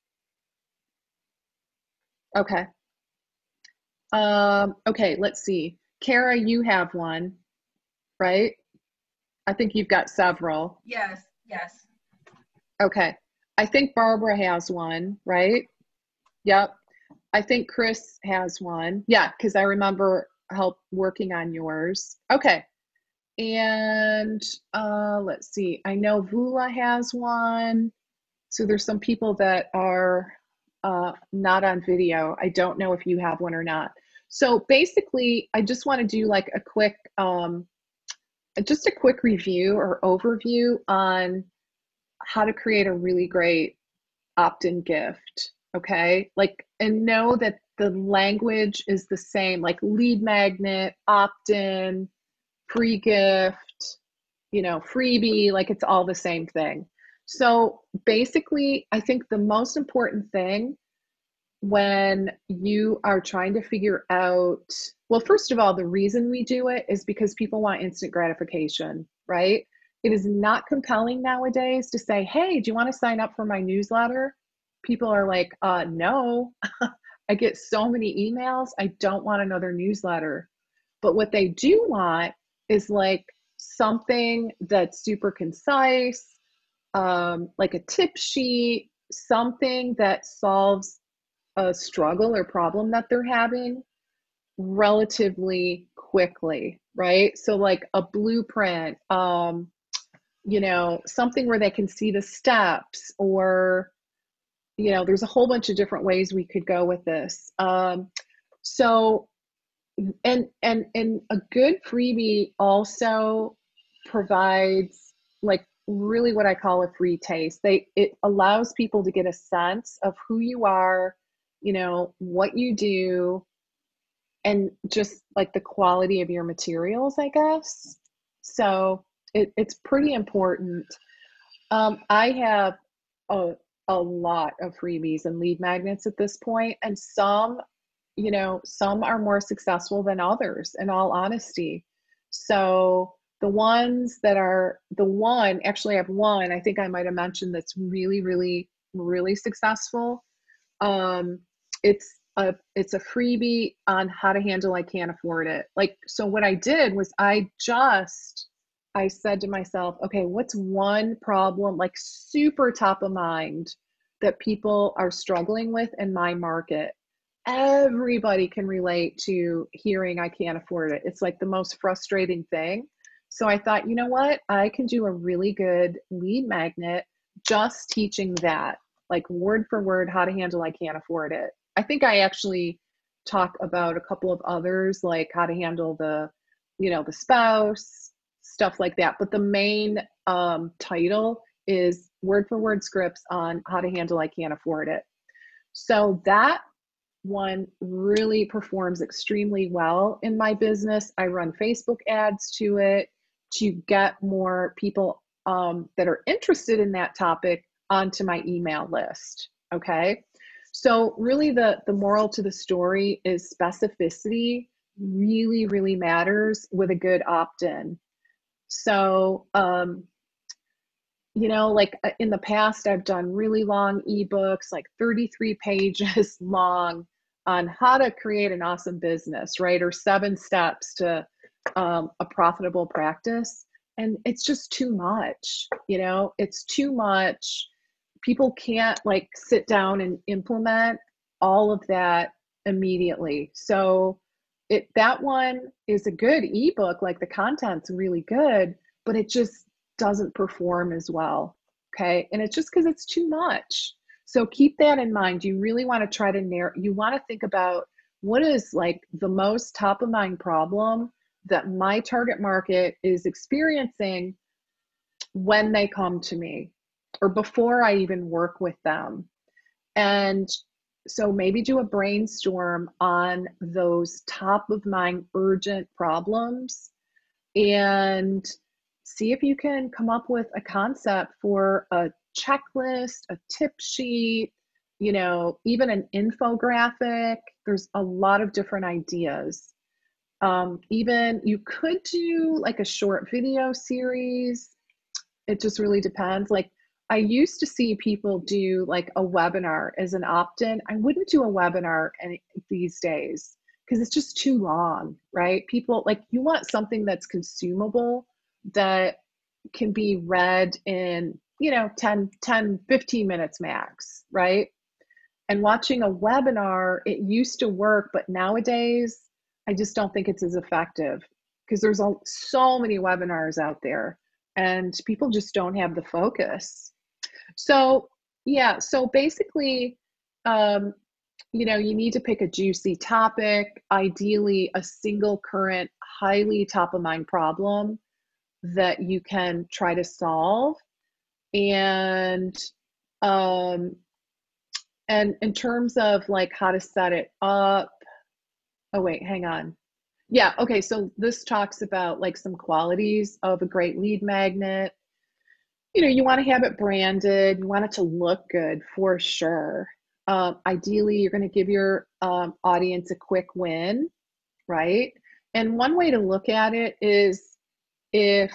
Okay. Um, okay, let's see. Kara, you have one, right? I think you've got several. Yes, yes. Okay. I think Barbara has one, right? Yep. I think Chris has one. Yeah, because I remember help working on yours. Okay. And uh, let's see. I know Vula has one. So there's some people that are uh, not on video. I don't know if you have one or not. So basically, I just want to do like a quick, um, just a quick review or overview on how to create a really great opt-in gift. Okay. Like, and know that the language is the same, like lead magnet, opt-in, free gift, you know, freebie, like it's all the same thing. So basically, I think the most important thing when you are trying to figure out, well, first of all, the reason we do it is because people want instant gratification, right? It is not compelling nowadays to say, hey, do you want to sign up for my newsletter? People are like, uh, no, I get so many emails. I don't want another newsletter. But what they do want is like something that's super concise, um, like a tip sheet, something that solves a struggle or problem that they're having relatively quickly, right? So like a blueprint, um, you know, something where they can see the steps, or, you know, there's a whole bunch of different ways we could go with this. Um, so, and, and, and a good freebie also provides like really what I call a free taste. They, it allows people to get a sense of who you are, you know, what you do, and just like the quality of your materials, I guess. So it, it's pretty important. Um, I have a, a lot of freebies and lead magnets at this point, and some, you know, some are more successful than others, in all honesty. So the ones that are, the one, actually I have one, I think I might have mentioned, that's really, really, really successful. Um, it's a, it's a freebie on how to handle I can't afford it. Like, so what I did was I just, I said to myself, okay, what's one problem, like super top of mind, that people are struggling with in my market? Everybody can relate to hearing I can't afford it. It's like the most frustrating thing. So I thought, you know what? I can do a really good lead magnet just teaching that, like word for word, how to handle I can't afford it. I think I actually talk about a couple of others, like how to handle the, you know, the spouse, stuff like that. But the main um, title is word for word scripts on how to handle I can't afford it. So that one really performs extremely well in my business. I run Facebook ads to it to get more people um, that are interested in that topic onto my email list. Okay. So really the, the moral to the story is specificity really, really matters with a good opt-in. So, um, you know, like in the past, I've done really long ebooks, like thirty-three pages long, on how to create an awesome business, right? Or seven steps to um, a profitable practice. And it's just too much, you know, it's too much. People can't like sit down and implement all of that immediately. So it, that one is a good ebook, like the content's really good, but it just doesn't perform as well. Okay. And it's just because it's too much. So keep that in mind. You really want to try to narrow, you want to think about what is like the most top of mind problem that my target market is experiencing when they come to me, or before I even work with them. And so maybe do a brainstorm on those top of mind urgent problems, and see if you can come up with a concept for a checklist, a tip sheet, you know, even an infographic. There's a lot of different ideas. Um, even you could do like a short video series. It just really depends. Like I used to see people do like a webinar as an opt-in. I wouldn't do a webinar any, these days, because it's just too long, right? People like, you want something that's consumable, that can be read in, you know, ten, ten, fifteen minutes max, right? And watching a webinar, it used to work, but nowadays, I just don't think it's as effective, because there's a, so many webinars out there and people just don't have the focus. So yeah, so basically, um, you know, you need to pick a juicy topic, ideally a single current, highly top of mind problem that you can try to solve. And um, and in terms of like how to set it up, oh wait, hang on. Yeah, okay, so this talks about like some qualities of a great lead magnet. You know, you want to have it branded, you want it to look good for sure. Um, ideally, you're going to give your um, audience a quick win, right? And one way to look at it is if,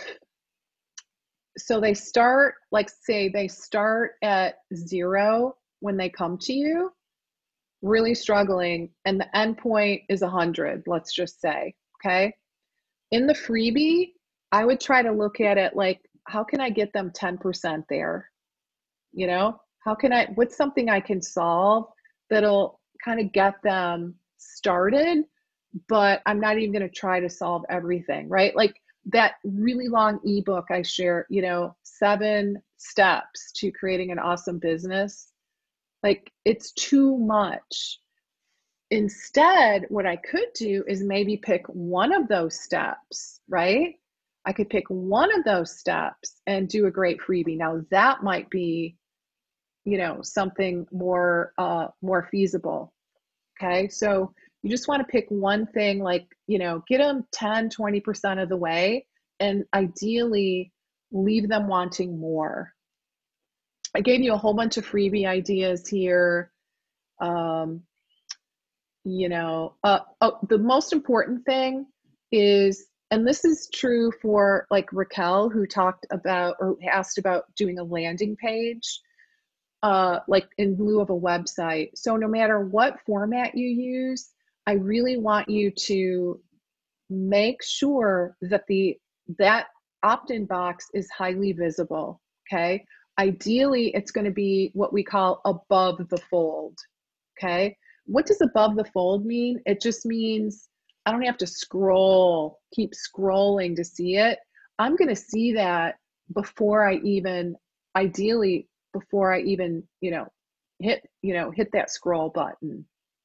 so they start, like say they start at zero when they come to you, really struggling, and the end point is one hundred, let's just say, okay? In the freebie, I would try to look at it like, how can I get them ten percent there? You know, how can I, what's something I can solve that'll kind of get them started, but I'm not even going to try to solve everything, right? Like that really long ebook I share, you know, seven steps to creating an awesome business. Like it's too much. Instead, what I could do is maybe pick one of those steps, right? I could pick one of those steps and do a great freebie. Now that might be, you know, something more, uh, more feasible. Okay. So you just want to pick one thing, like, you know, get them ten, twenty percent of the way, and ideally leave them wanting more. I gave you a whole bunch of freebie ideas here. Um, you know, uh, oh, the most important thing is, and this is true for like Raquel, who talked about or asked about doing a landing page, uh, like in lieu of a website. So no matter what format you use, I really want you to make sure that the that opt-in box is highly visible, okay? Ideally, it's going to be what we call above the fold, okay? What does above the fold mean? It just means I don't have to scroll, keep scrolling to see it. I'm going to see that before I even, ideally, before I even, you know, hit, you know, hit that scroll button.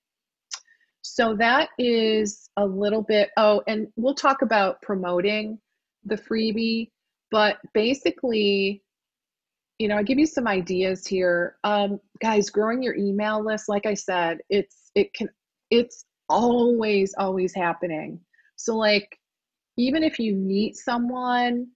So that is a little bit, oh, and we'll talk about promoting the freebie, but basically, you know, I give you some ideas here. Um, guys, growing your email list, like I said, it's, it can, it's always, always happening. So like, even if you meet someone,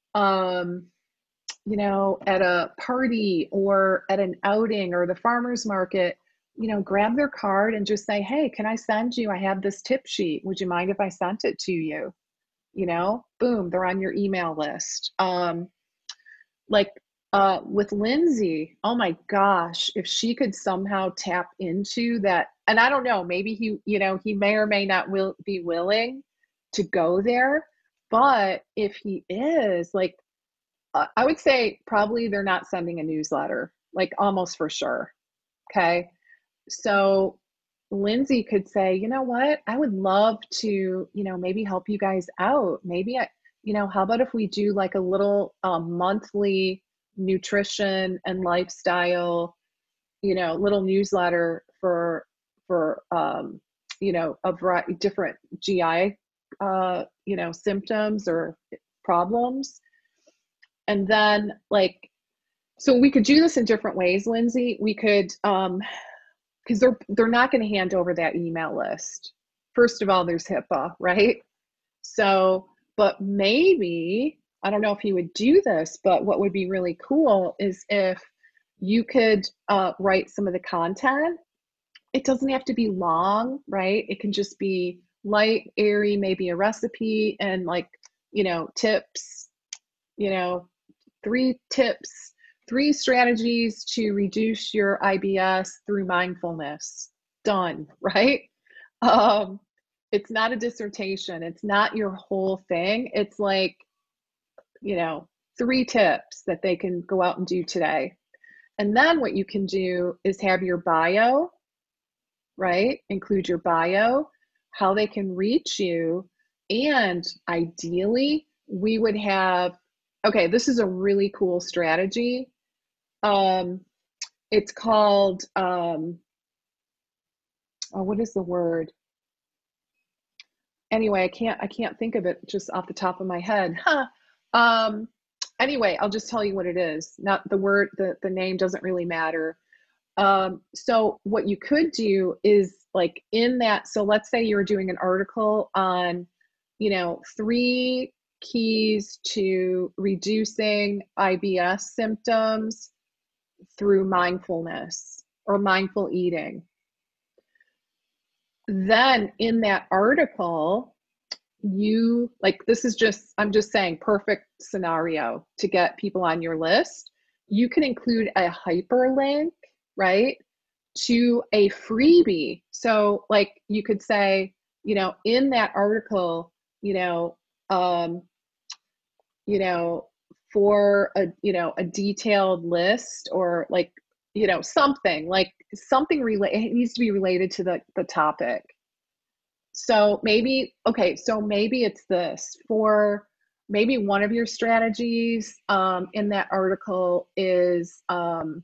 um, you know, at a party or at an outing or the farmer's market, you know, grab their card and just say, hey, can I send you, I have this tip sheet. Would you mind if I sent it to you? You know, boom, they're on your email list. Um, like uh, with Lindsay, oh my gosh, if she could somehow tap into that, and I don't know, maybe he, you know, he may or may not will be willing to go there, but if he is, like, uh, I would say probably they're not sending a newsletter, like almost for sure. Okay. So Lindsay could say, you know what, I would love to, you know, maybe help you guys out. Maybe I, you know, how about if we do like a little um, monthly nutrition and lifestyle, you know, little newsletter for, for, um, you know, a variety different G I, uh, you know, symptoms or problems. And then like, so we could do this in different ways, Lindsay. We could, um, because they're they're not going to hand over that email list. First of all, there's HIPAA, right? So, but maybe, I don't know if you would do this, but what would be really cool is if you could uh, write some of the content. It doesn't have to be long, right? It can just be light, airy, maybe a recipe and like, you know, tips, you know, three tips, three strategies to reduce your I B S through mindfulness. Done, right? Um, it's not a dissertation. It's not your whole thing. It's like, you know, three tips that they can go out and do today. And then what you can do is have your bio, right? Include your bio, how they can reach you. And ideally, we would have, okay, this is a really cool strategy. Um, it's called, um, oh, what is the word? Anyway, I can't, I can't think of it just off the top of my head. Huh. Um, anyway, I'll just tell you what it is. Not the word, the, the name doesn't really matter. Um, so what you could do is like in that, so let's say you're doing an article on, you know, three keys to reducing I B S symptoms through mindfulness or mindful eating. Then in that article, you like, this is just, I'm just saying perfect scenario to get people on your list. You can include a hyperlink, right, to a freebie. So like you could say, you know, in that article, you know, um, you know, for a, you know, a detailed list or like, you know, something like something related, it needs to be related to the, the topic. So maybe, okay, so maybe it's this for maybe one of your strategies um, in that article is, um,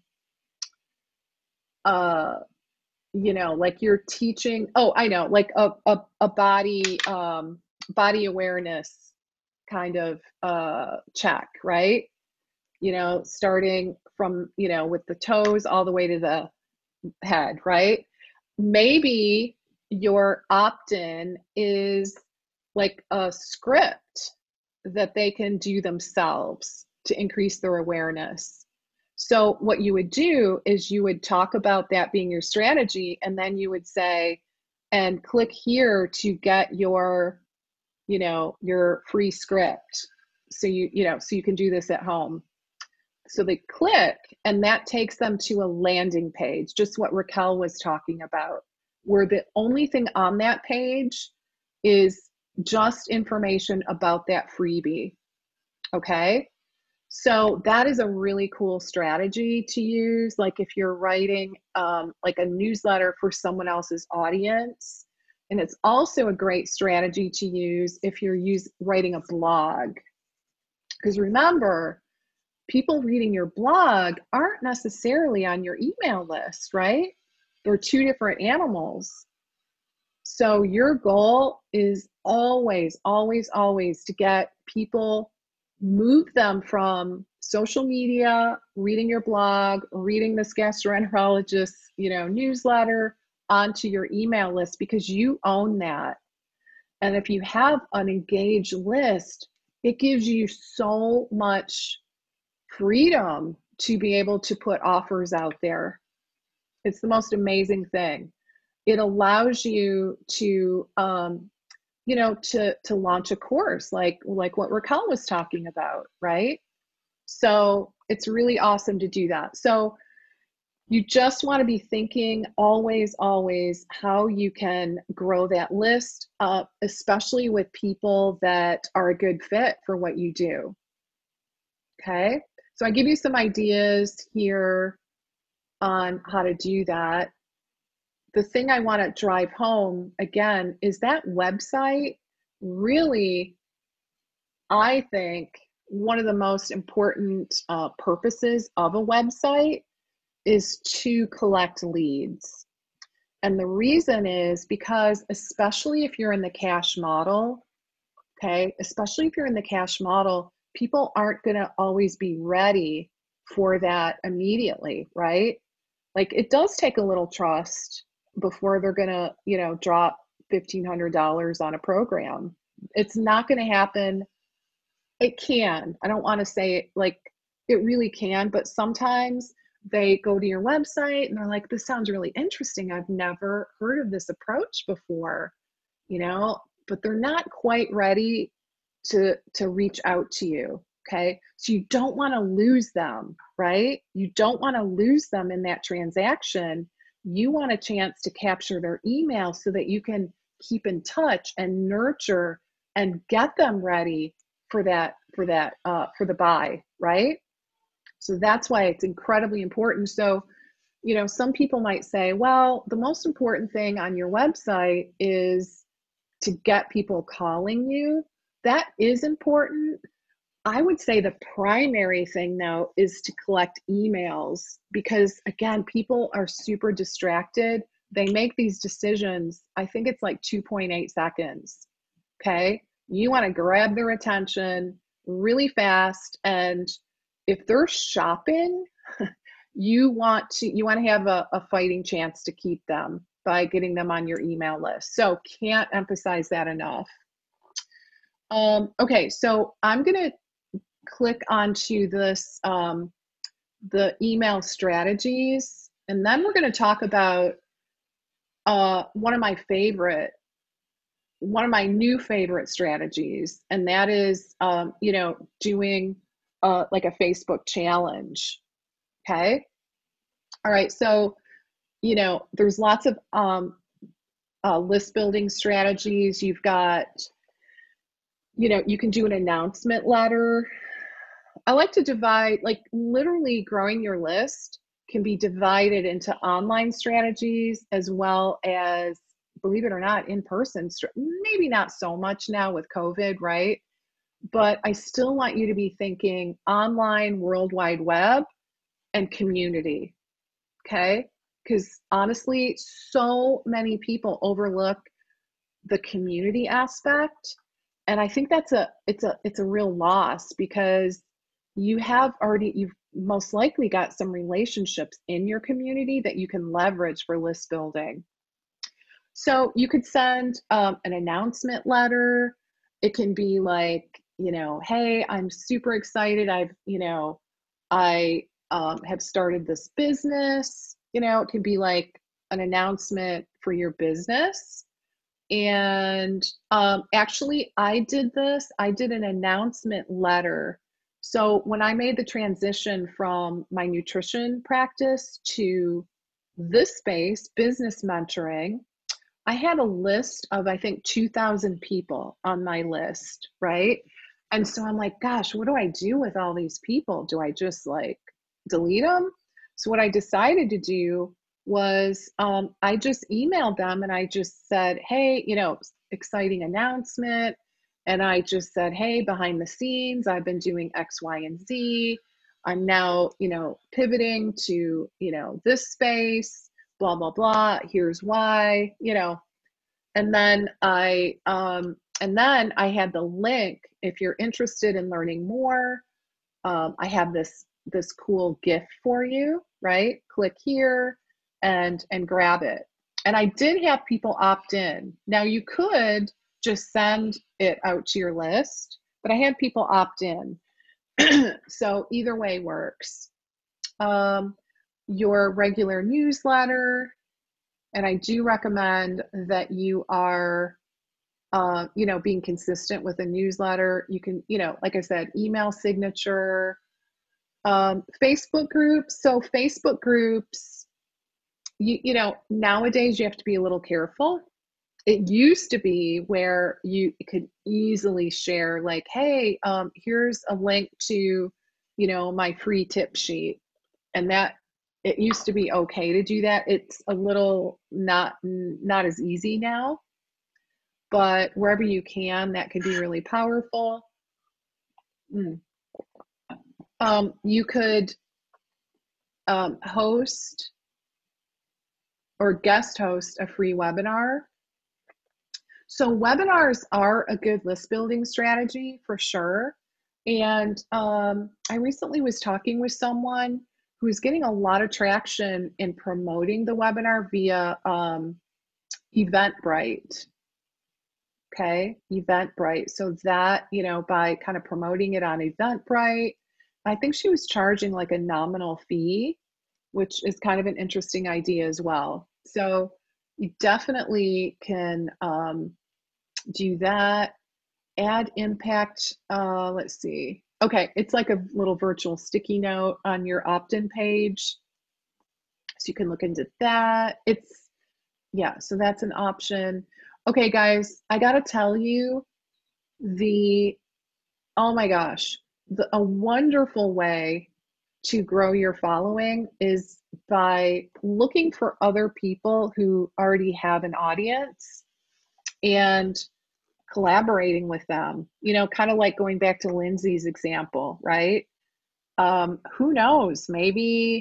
uh, you know, like you're teaching, oh, I know, like a, a, a body, um, body awareness kind of uh, check, right? You know, starting from, you know, with the toes all the way to the head, right? Maybe your opt-in is like a script that they can do themselves to increase their awareness. So what you would do is you would talk about that being your strategy, and then you would say, and click here to get your, you know, your free script. So you, you know, so you can do this at home. So they click, and that takes them to a landing page, just what Raquel was talking about, where the only thing on that page is just information about that freebie. Okay. So that is a really cool strategy to use. Like if you're writing um, like a newsletter for someone else's audience, and it's also a great strategy to use if you're use, writing a blog. Because remember, people reading your blog aren't necessarily on your email list, right? They're two different animals. So your goal is always, always, always to get people, move them from social media, reading your blog, reading this gastroenterologist, you know, newsletter onto your email list, because you own that. And if you have an engaged list, it gives you so much freedom to be able to put offers out there. It's the most amazing thing. It allows you to, um, you know, to to launch a course like like what Raquel was talking about, right? So it's really awesome to do that. So you just want to be thinking always, always how you can grow that list, uh, especially with people that are a good fit for what you do. Okay, so I give you some ideas here on how to do that. The thing I want to drive home again is that website really, I think, one of the most important uh, purposes of a website is to collect leads. And the reason is because, especially if you're in the cash model, okay, especially if you're in the cash model, people aren't going to always be ready for that immediately, right? Like it does take a little trust before they're going to, you know, drop fifteen hundred dollars on a program. It's not going to happen. It can. I don't want to say it like it really can, but sometimes they go to your website and they're like, this sounds really interesting. I've never heard of this approach before, you know, but they're not quite ready to, to reach out to you. Okay. So you don't want to lose them, right? You don't want to lose them in that transaction. You want a chance to capture their email so that you can keep in touch and nurture and get them ready for that, for that, uh, for the buy, right? So that's why it's incredibly important. So, you know, some people might say, well, the most important thing on your website is to get people calling you. That is important. I would say the primary thing though is to collect emails, because again, people are super distracted they make these decisions. I think it's like two point eight seconds. Okay. You want to grab their attention really fast. And if they're shopping, you want to, you want to have a, a fighting chance to keep them by getting them on your email list. So can't emphasize that enough. Um, okay. So I'm going to click onto this, um, the email strategies, and then we're going to talk about uh, one of my favorite, one of my new favorite strategies, and that is, um, you know, doing uh, like a Facebook challenge. Okay. All right. So, you know, there's lots of um, uh, list building strategies. You've got, you know, you can do an announcement letter. I like to divide, like literally growing your list can be divided into online strategies as well as, believe it or not, in-person. Maybe not so much now with COVID, right? But I still want you to be thinking online, World Wide Web, and community, okay? Because honestly, so many people overlook the community aspect. And I think that's a, it's a, it's a real loss, because you have already, you've most likely got some relationships in your community that you can leverage for list building. So you could send um, an announcement letter. It can be like, you know, hey, I'm super excited. I've, you know, I um, have started this business. You know, it could be like an announcement for your business. And um, actually, I did this. I did an announcement letter. So when I made the transition from my nutrition practice to this space, business mentoring, I had a list of, I think, two thousand people on my list, right? And so I'm like, gosh, what do I do with all these people? Do I just like delete them? So what I decided to do was um, I just emailed them and I just said, hey, you know, exciting announcement. And I just said, hey, behind the scenes, I've been doing X, Y, and Z. I'm now, you know, pivoting to, you know, this space, blah, blah, blah. Here's why, you know. And then I, um, and then I had the link. If you're interested in learning more, um, I have this, this cool gift for you, right? Click here and, and grab it. And I did have people opt in. Now you could just send it out to your list, but I had people opt in. So either way works. Um, your regular newsletter, and I do recommend that you are, uh, you know, being consistent with a newsletter. You can, you know, like I said, email signature, um, Facebook groups. So Facebook groups, you, you know, nowadays you have to be a little careful. It used to be where you could easily share like, hey, um, here's a link to, you know, my free tip sheet. And that, it used to be okay to do that. It's a little not, not as easy now, but wherever you can, that can be really powerful. Mm. Um, you could um, host or guest host a free webinar. So webinars are a good list building strategy for sure. And um, I recently was talking with someone who's getting a lot of traction in promoting the webinar via um, Eventbrite. Okay, Eventbrite. So that, you know, by kind of promoting it on Eventbrite, I think she was charging like a nominal fee, which is kind of an interesting idea as well. So you definitely can um, do that. Add impact, uh, let's see. Okay, it's like a little virtual sticky note on your opt-in page. So you can look into that. It's, yeah, so that's an option. Okay, guys, I gotta tell you, the, oh my gosh, the, a wonderful way to grow your following is by looking for other people who already have an audience and collaborating with them, you know, kind of like going back to Lindsay's example, right? Um, who knows, maybe,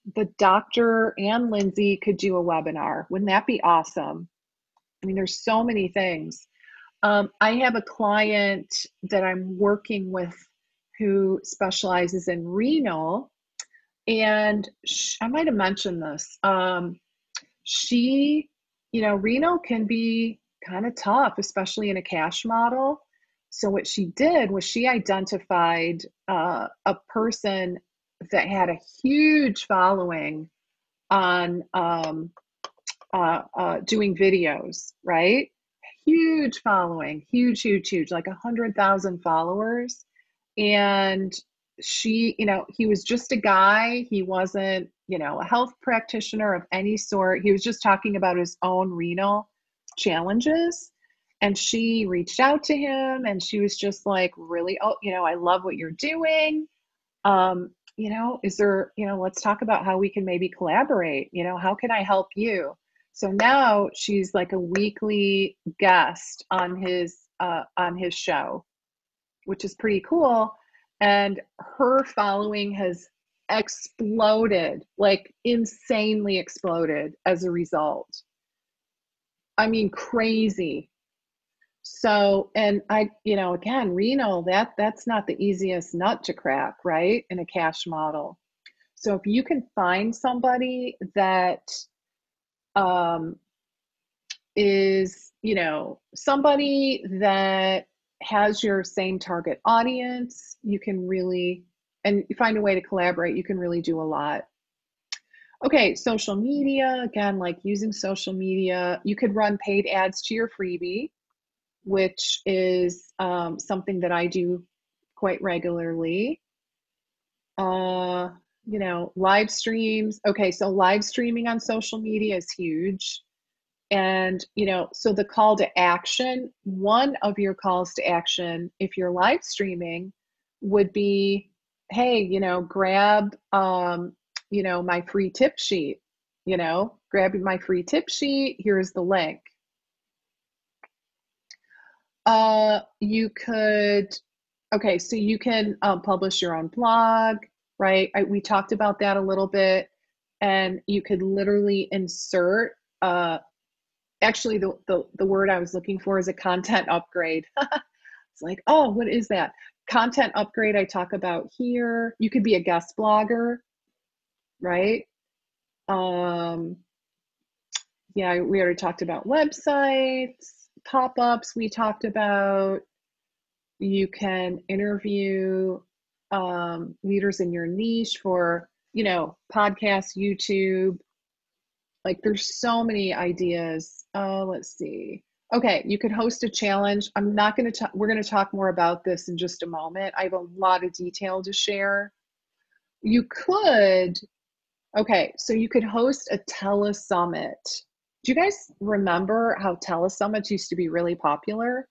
the doctor and Lindsay could do a webinar. Wouldn't that be awesome? I mean, there's so many things. Um, I have a client that I'm working with who specializes in renal, and sh- I might have mentioned this. Um, she, you know, renal can be kind of tough, especially in a cash model. So what she did was she identified uh, a person that had a huge following on um, uh, uh, doing videos, right? Huge following, huge, huge, huge, like a hundred thousand followers. And she, you know, he was just a guy. He wasn't, you know, a health practitioner of any sort. He was just talking about his own renal challenges. And she reached out to him and she was just like, really, oh, you know, I love what you're doing. Um, you know, is there, you know, let's talk about how we can maybe collaborate. You know, how can I help you? So now she's like a weekly guest on his uh, on his show, which is pretty cool. And her following has exploded, like insanely exploded as a result. I mean, crazy. So, and I, you know, again, renal, that that's not the easiest nut to crack, right? In a cash model. So if you can find somebody that um, is, you know, somebody that has your same target audience, you can really, and you find a way to collaborate, you can really do a lot. Okay, social media, again, like using social media, you could run paid ads to your freebie, which is um, something that I do quite regularly. Uh, you know, live streams. Okay, so live streaming on social media is huge. And, you know, so the call to action, one of your calls to action, if you're live streaming, would be, hey, you know, grab, um, you know, my free tip sheet, you know, grab my free tip sheet. Here's the link. Uh, you could, okay, so you can um, publish your own blog, right? I, we talked about that a little bit, and you could literally insert, uh, actually the, the, the word I was looking for is a content upgrade. It's like, oh, what is that? Content upgrade I talk about here. You could be a guest blogger, right? Um, yeah, we already talked about websites, pop-ups we talked about. You can interview um, leaders in your niche for, you know, podcasts, YouTube. Like there's so many ideas. Uh, let's see. Okay, you could host a challenge. I'm not going to talk, we're going to talk more about this in just a moment. I have a lot of detail to share. You could, okay, so you could host a telesummit. Do you guys remember how telesummits used to be really popular?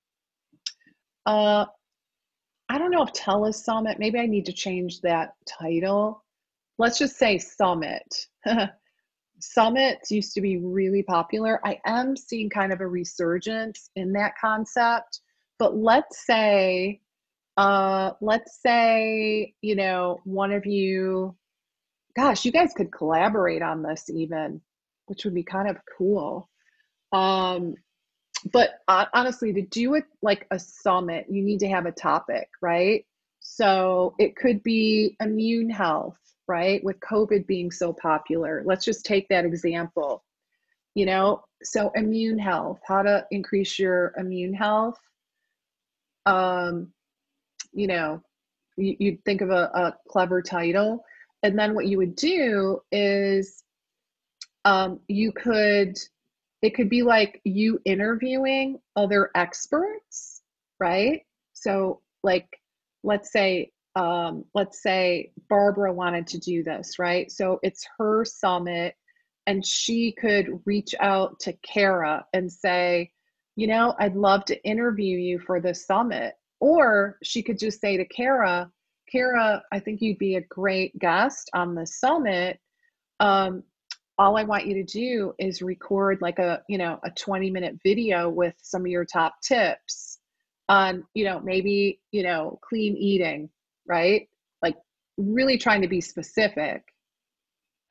Uh, I don't know if telesummit, maybe I need to change that title. Let's just say summit. Summits used to be really popular. I am seeing kind of a resurgence in that concept, but let's say, uh, let's say, you know, one of you, gosh, you guys could collaborate on this even, which would be kind of cool. Um, but uh, honestly, to do it like a summit, you need to have a topic, right? So it could be immune health, right? With COVID being so popular. Let's just take that example, you know? So immune health, how to increase your immune health. Um, you know, you, you'd think of a, a clever title. And then what you would do is um, you could, it could be like you interviewing other experts, right? So like, let's say, um, let's say Barbara wanted to do this, right? So it's her summit and she could reach out to Kara and say, you know, I'd love to interview you for this summit. Or she could just say to Kara, Kara, I think you'd be a great guest on the summit. Um, all I want you to do is record like a, you know, a twenty minute video with some of your top tips on, you know, maybe, you know, clean eating, right? Like really trying to be specific.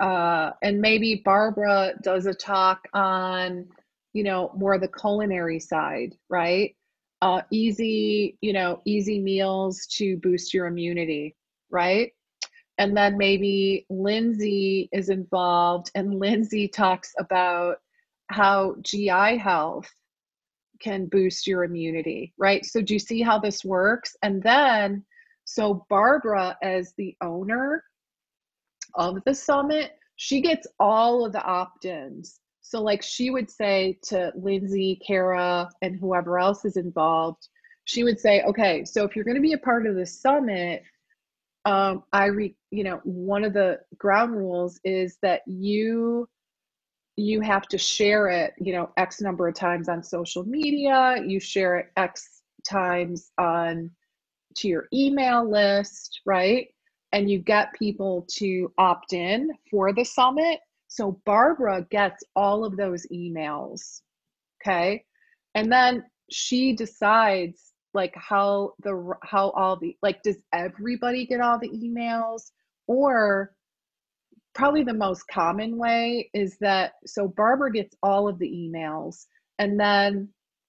Uh, and maybe Barbara does a talk on, you know, more the culinary side, right? Uh, easy, you know, easy meals to boost your immunity, right? And then maybe Lindsay is involved, and Lindsay talks about how G I health can boost your immunity, right? So do you see how this works? And then, so Barbara, as the owner of the summit, she gets all of the opt-ins. So like she would say to Lindsay, Kara, and whoever else is involved, she would say, okay, so if you're going to be a part of the summit, um, I re, you know, one of the ground rules is that you you have to share it, you know, X number of times on social media, you share it X times on to your email list, right? And you get people to opt in for the summit. So Barbara gets all of those emails, okay? And then she decides like how the how all the like does everybody get all the emails, or probably the most common way is that so Barbara gets all of the emails, and then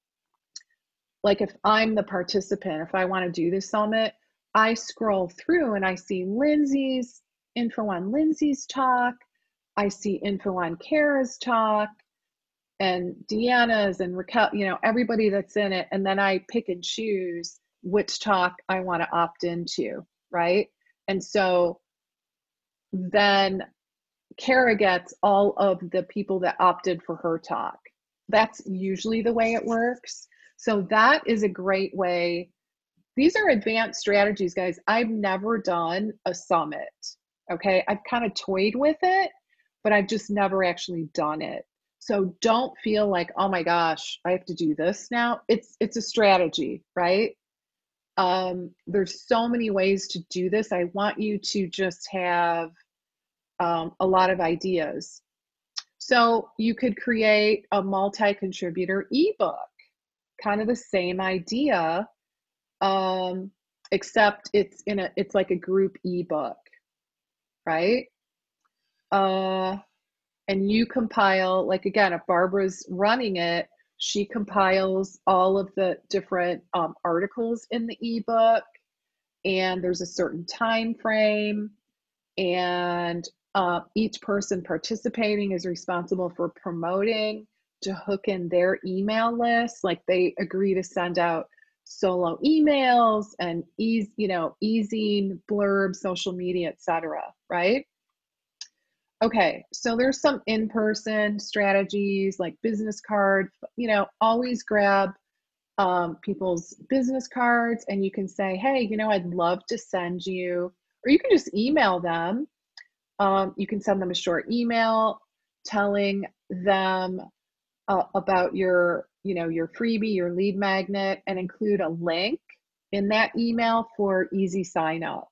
like if I'm the participant, if I want to do the summit, I scroll through and I see Lindsay's info on Lindsay's talk, I see info on Kara's talk, and Deanna's and Raquel, you know, everybody that's in it, and then I pick and choose which talk I want to opt into, right? And so then Kara gets all of the people that opted for her talk. That's usually the way it works. So that is a great way. These are advanced strategies, guys. I've never done a summit, okay? I've kind of toyed with it, but I've just never actually done it. So don't feel like, oh my gosh, I have to do this now. It's it's a strategy, right? Um, there's so many ways to do this. I want you to just have um, a lot of ideas. So you could create a multi-contributor ebook, kind of the same idea, um, except it's in a it's like a group ebook, right? Uh, and you compile, like again, if Barbara's running it, she compiles all of the different um, articles in the ebook, and there's a certain time frame, and uh, each person participating is responsible for promoting to hook in their email list. Like they agree to send out solo emails and ease, you know, easing blurbs, social media, et cetera, right? Okay, so there's some in-person strategies like business cards, you know, always grab um, people's business cards and you can say, hey, you know, I'd love to send you, or you can just email them. Um, you can send them a short email telling them uh, about your, you know, your freebie, your lead magnet, and include a link in that email for easy sign up.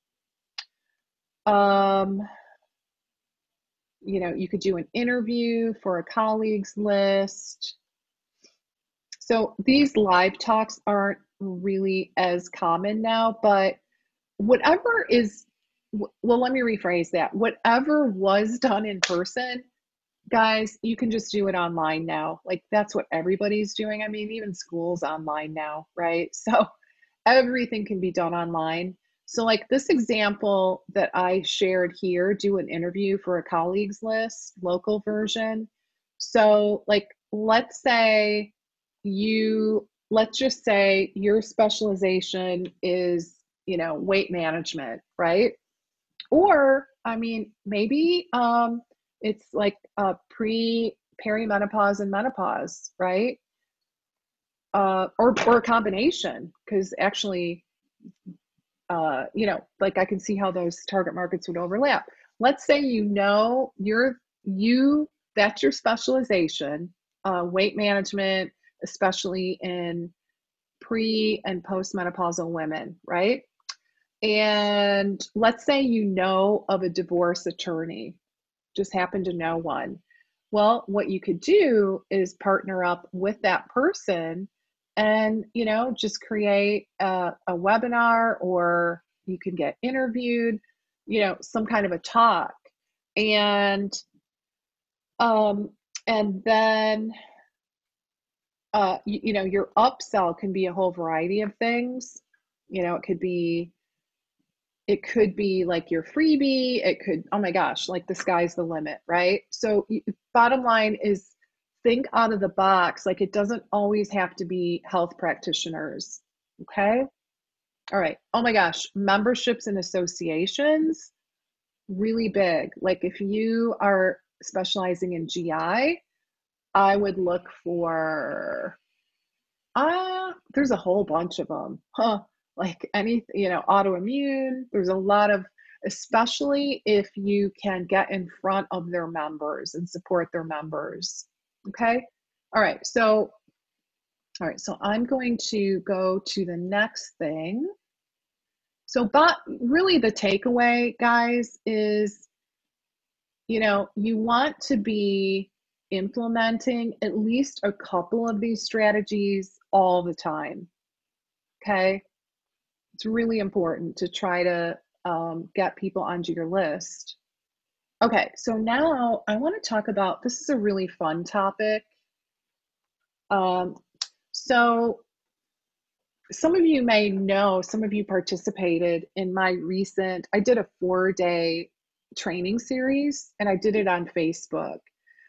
Um, you know, you could do an interview for a colleagues list. So these live talks aren't really as common now, but whatever is, well, let me rephrase that. Whatever was done in person, guys, you can just do it online now. Like that's what everybody's doing. I mean, even school's online now, right? So everything can be done online. So like this example that I shared here, do an interview for a colleagues list, local version. So like, let's say you, let's just say your specialization is, you know, weight management, right? Or, I mean, maybe um, it's like a pre, perimenopause and menopause, right? Uh, or, or a combination, because actually, uh, you know, like I can see how those target markets would overlap. Let's say you know you're, you, that's your specialization, uh, weight management, especially in pre and postmenopausal women, right? And let's say you know of a divorce attorney, just happen to know one. Well, what you could do is partner up with that person and, you know, just create a, a webinar, or you can get interviewed, you know, some kind of a talk. And um, and then uh, you, you know, your upsell can be a whole variety of things. You know, it could be it could be like your freebie. It could, oh my gosh, like the sky's the limit, right? So you, bottom line is think out of the box. Like it doesn't always have to be health practitioners. Okay. All right. Oh my gosh. Memberships and associations, really big. Like if you are specializing in G I, I would look for, uh, there's a whole bunch of them. Huh. Like any, you know, autoimmune, there's a lot of, especially if you can get in front of their members and support their members. Okay. All right. So, all right. So I'm going to go to the next thing. So, but really the takeaway, guys, is, you know, you want to be implementing at least a couple of these strategies all the time. Okay. It's really important to try to um, get people onto your list. Okay, so now I want to talk about, this is a really fun topic. Um, so some of you may know, some of you participated in my recent, I did a four day training series and I did it on Facebook.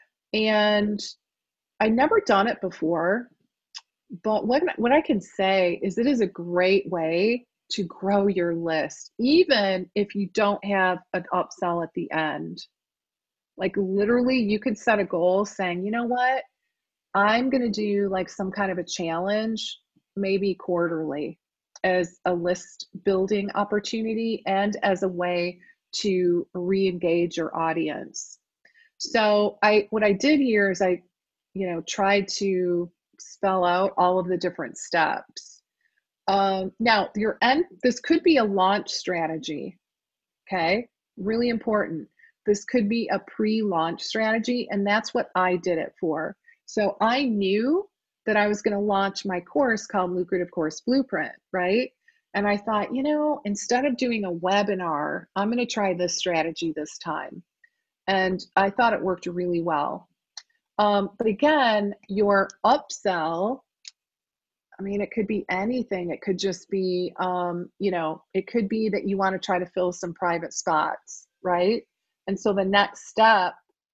And I'd never done it before, but what, what I can say is it is a great way to grow your list, even if you don't have an upsell at the end. Like literally you could set a goal saying, you know what, I'm going to do like some kind of a challenge, maybe quarterly, as a list building opportunity and as a way to re-engage your audience. So I, what I did here is I, you know, tried to spell out all of the different steps. Um, now, your end, this could be a launch strategy, okay? Really important. This could be a pre-launch strategy, and that's what I did it for. So I knew that I was going to launch my course called Lucrative Course Blueprint, right? And I thought, you know, instead of doing a webinar, I'm going to try this strategy this time. And I thought it worked really well. Um, but again, your upsell, I mean, it could be anything. It could just be, um, you know, it could be that you want to try to fill some private spots, right? And so the next step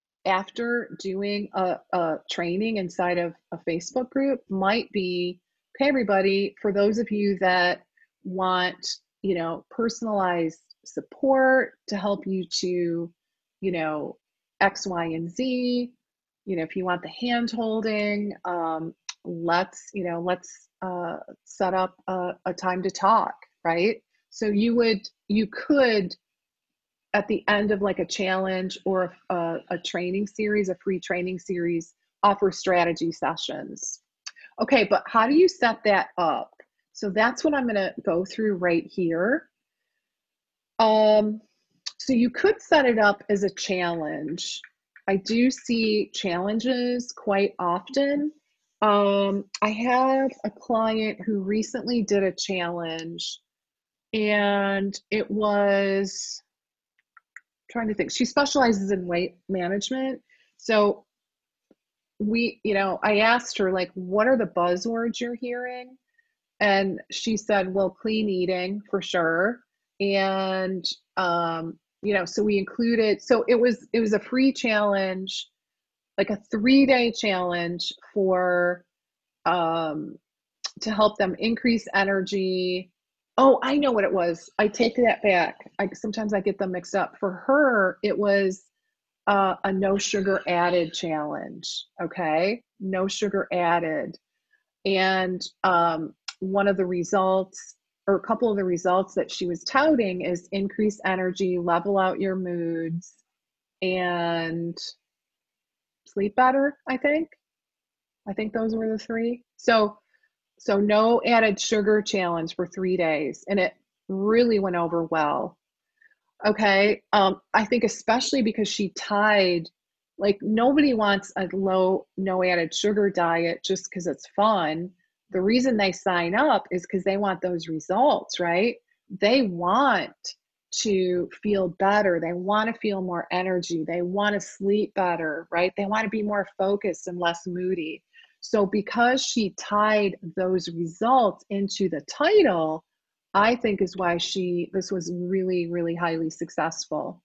after doing a, a training inside of a Facebook group might be, okay, everybody, for those of you that want, you know, personalized support to help you to, you know, X, Y, and Z, you know, if you want the hand holding, um, let's, you know, let's uh, set up a, a time to talk, right? So you would, you could, at the end of like a challenge or a, a, a training series, a free training series, offer strategy sessions. Okay, but how do you set that up? So that's what I'm gonna go through right here. Um, so you could set it up as a challenge. I do see challenges quite often. Um, I have a client who recently did a challenge, and it was, I'm trying to think, she specializes in weight management. So we, you know, I asked her, like, what are the buzzwords you're hearing? And she said, well, clean eating for sure. And, um, you know, so we included, so it was, it was a free challenge, like a three day challenge for, um, to help them increase energy. Oh, I know what it was. I take that back. I, sometimes I get them mixed up. For her, it was uh, a no sugar added challenge. Okay. No sugar added. And um, one of the results, or a couple of the results that she was touting, is increase energy, level out your moods, and sleep better, I think. I think those were the three. So, so no added sugar challenge for three days. And it really went over well. Okay. Um, I think especially because she tied, like nobody wants a low, no added sugar diet just because it's fun. The reason they sign up is because they want those results, right? They want to feel better. They want to feel more energy. They want to sleep better, right? They want to be more focused and less moody. So because she tied those results into the title, I think is why she, this was really, really highly successful.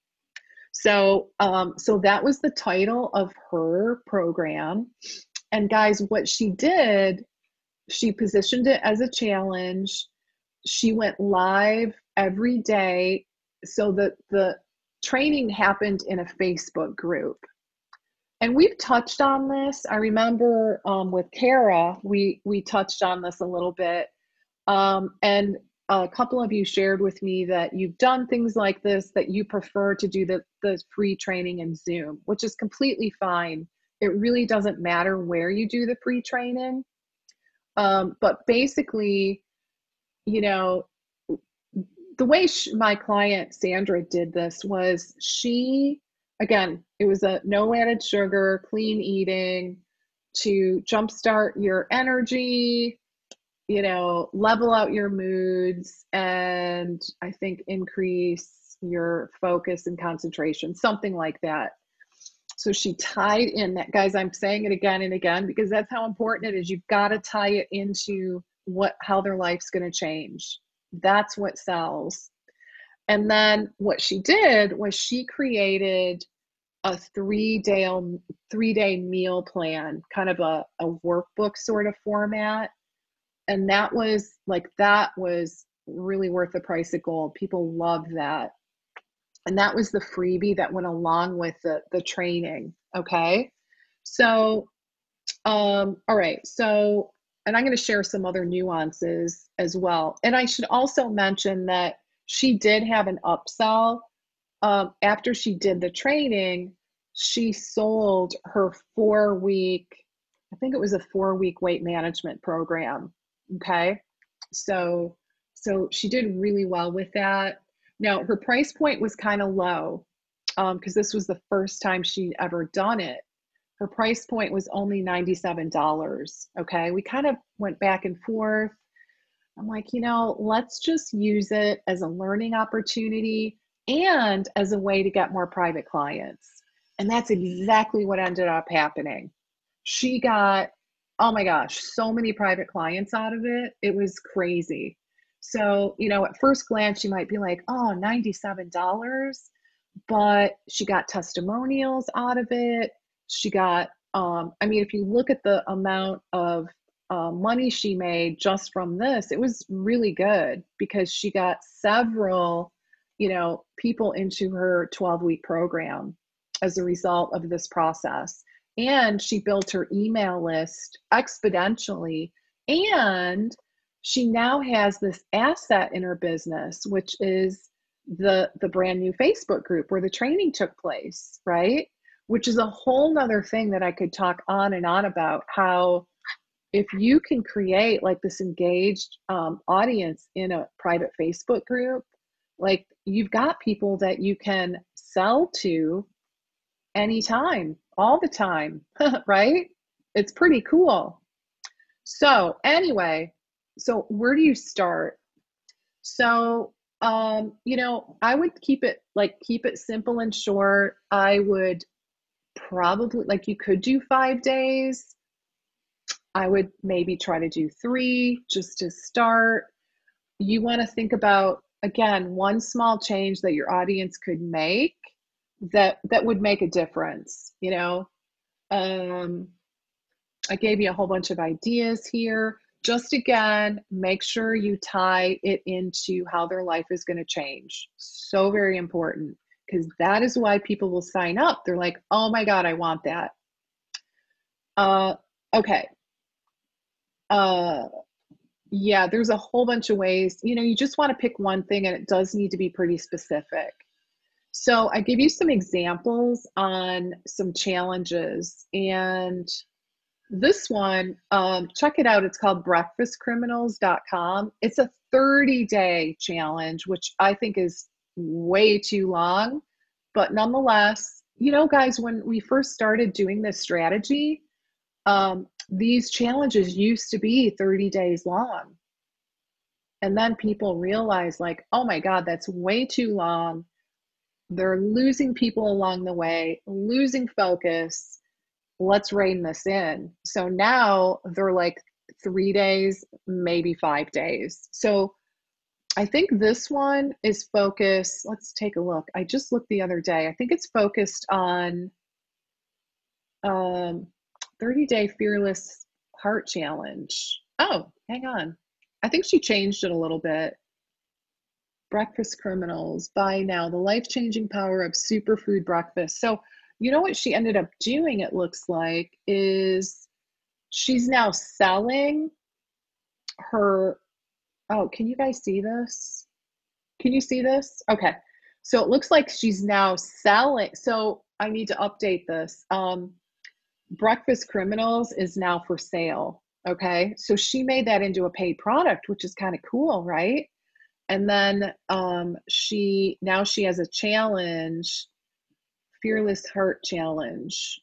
So, um, so that was the title of her program. And guys, what she did, she positioned it as a challenge. She went live every day. So the, the training happened in a Facebook group. And we've touched on this. I remember um, with Kara, we, we touched on this a little bit. Um, and a couple of you shared with me that you've done things like this, that you prefer to do the, the free training in Zoom, which is completely fine. It really doesn't matter where you do the free training. Um, but basically, you know, the way she, my client Sandra did this was she, again, it was a no added sugar, clean eating to jumpstart your energy, you know, level out your moods, and I think increase your focus and concentration, something like that. So she tied in that, guys, I'm saying it again and again, because that's how important it is. You've got to tie it into what, how their life's going to change. That's what sells. And then what she did was she created a three day, three day meal plan, kind of a, a workbook sort of format. And that was like, that was really worth the price of gold. People loved that. And that was the freebie that went along with the, the training. Okay. So, um, all right. So, and I'm going to share some other nuances as well. And I should also mention that she did have an upsell. Um, after she did the training, she sold her four week, I think it was a four week weight management program. Okay. So, so she did really well with that. Now her price point was kind of low um, because this was the first time she'd ever done it. Her price point was only ninety-seven dollars. Okay. We kind of went back and forth. I'm like, you know, let's just use it as a learning opportunity and as a way to get more private clients. And that's exactly what ended up happening. She got, oh my gosh, so many private clients out of it. It was crazy. So, you know, at first glance, you might be like, oh, ninety-seven dollars. But she got testimonials out of it. She got, um, I mean, if you look at the amount of uh, money she made just from this, it was really good because she got several, you know, people into her twelve week program as a result of this process. And she built her email list exponentially. And she now has this asset in her business, which is the, the brand new Facebook group where the training took place, right? Which is a whole nother thing that I could talk on and on about, how if you can create like this engaged um, audience in a private Facebook group, like you've got people that you can sell to anytime, all the time, right? It's pretty cool. So anyway, so where do you start? So, um, you know, I would keep it like, keep it simple and short. I would probably, like, you could do five days. I would maybe try to do three just to start. You want to think about, again, one small change that your audience could make that, that would make a difference, you know? Um, I gave you a whole bunch of ideas here. Just again, make sure you tie it into how their life is going to change. So very important, because that is why people will sign up. They're like, oh my God, I want that. Uh, okay. Uh, yeah, there's a whole bunch of ways. You know, you just want to pick one thing, and it does need to be pretty specific. So I give you some examples on some challenges, and this one, um, check it out. It's called breakfast criminals dot com. It's a thirty day challenge, which I think is way too long. But nonetheless, you know, guys, when we first started doing this strategy, um, these challenges used to be thirty days long. And then people realize like, oh my God, that's way too long. They're losing people along the way, losing focus. Let's rein this in. So now they're like three days, maybe five days. So I think this one is focused. Let's take a look. I just looked the other day. I think it's focused on um, thirty day Fearless Heart Challenge. Oh, hang on. I think she changed it a little bit. Breakfast Criminals, buy now, the life-changing power of superfood breakfast. So you know what she ended up doing, it looks like, is she's now selling her, oh, can you guys see this? Can you see this? Okay. So it looks like she's now selling. So I need to update this. Um, Breakfast Criminals is now for sale. Okay. So she made that into a paid product, which is kind of cool, right? And then um, she, now she has a challenge, Fearless Heart Challenge.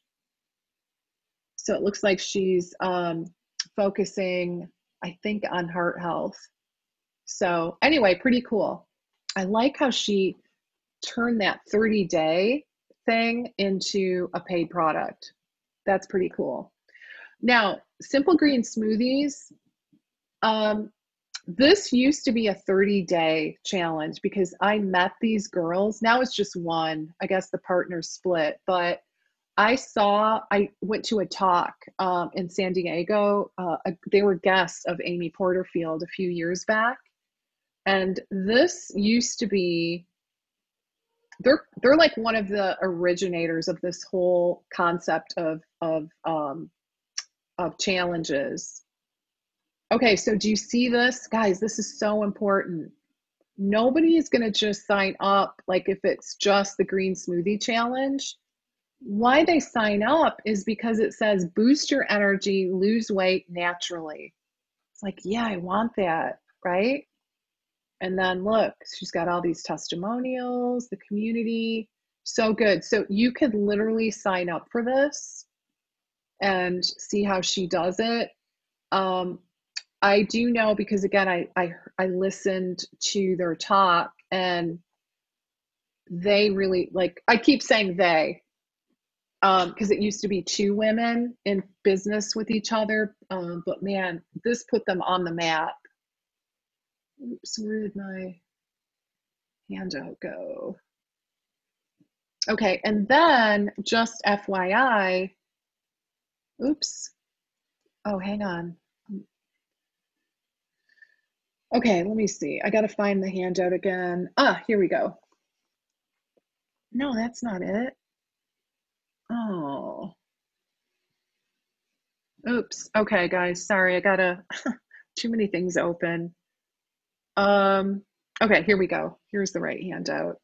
So it looks like she's um, focusing, I think, on heart health. So anyway, pretty cool. I like how she turned that thirty day thing into a paid product. That's pretty cool. Now, Simple Green Smoothies, um, this used to be a thirty day challenge because I met these girls. Now it's just one. I guess the partners split, but I saw, I went to a talk um, in San Diego. Uh, they were guests of Amy Porterfield a few years back. And this used to be, they're, they're like one of the originators of this whole concept of, of, um, of challenges. Okay, so do you see this? Guys, this is so important. Nobody is going to just sign up like if it's just the Green Smoothie Challenge. Why they sign up is because it says boost your energy, lose weight naturally. It's like, yeah, I want that, right? And then look, she's got all these testimonials, the community, so good. So you could literally sign up for this and see how she does it. Um, I do know because again, I, I, I listened to their talk and they really like, I keep saying they, um, because it used to be two women in business with each other. Um, but man, this put them on the map. Oops, where did my handout go? Okay, and then just F Y I, oops. Oh, hang on. Okay, let me see. I got to find the handout again. Ah, here we go. No, that's not it. Oh. Oops. Okay, guys. Sorry, I got to too many things open. Um, okay, here we go. Here's the right handout.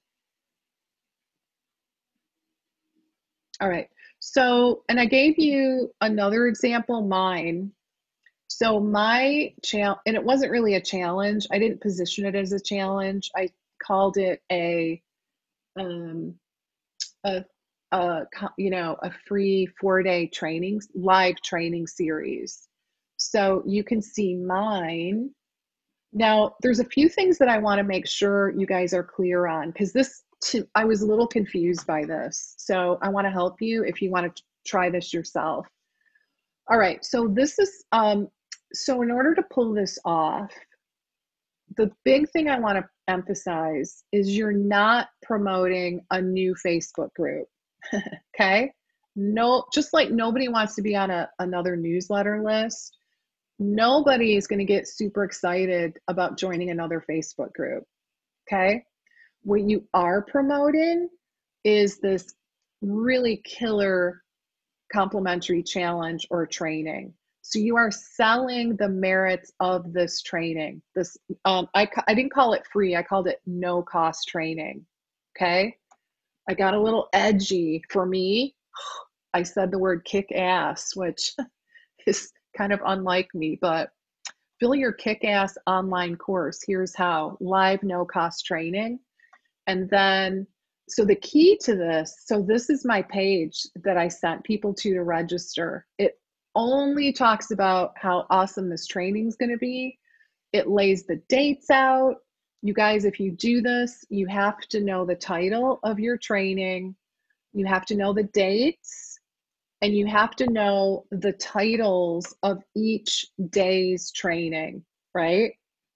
All right. So, and I gave you another example, mine. So my challenge, and it wasn't really a challenge. I didn't position it as a challenge. I called it a, um, a, a you know, a free four-day training, live training series. So you can see mine. Now, there's a few things that I want to make sure you guys are clear on because this, to, I was a little confused by this. So I want to help you if you want to try this yourself. All right, so this is, um, so in order to pull this off, the big thing I want to emphasize is you're not promoting a new Facebook group, okay? No, just like nobody wants to be on a, another newsletter list, nobody is going to get super excited about joining another Facebook group, okay? What you are promoting is this really killer complimentary challenge or training. So you are selling the merits of this training. This um, I, I didn't call it free, I called it no cost training, okay? I got a little edgy for me. I said the word kick ass, which is kind of unlike me, but fill your kick ass online course. Here's how, live no cost training. And then, so the key to this, so this is my page that I sent people to to register. It only talks about how awesome this training is going to be. It lays the dates out. You guys, if you do this, you have to know the title of your training. You have to know the dates, and you have to know the titles of each day's training, right?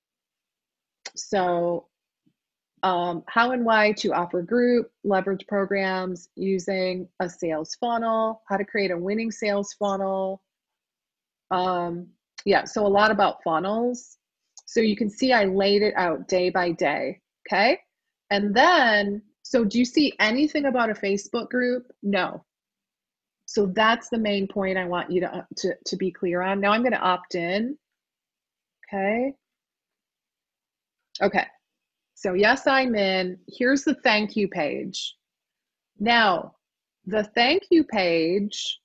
So um, how and why to offer group leverage programs using a sales funnel, how to create a winning sales funnel. Um, yeah, so a lot about funnels. So you can see I laid it out day by day, okay? And then, so do you see anything about a Facebook group? No. So that's the main point I want you to, to, to be clear on. Now I'm gonna opt in, okay? Okay, so yes, I'm in. Here's the thank you page. Now, the thank you page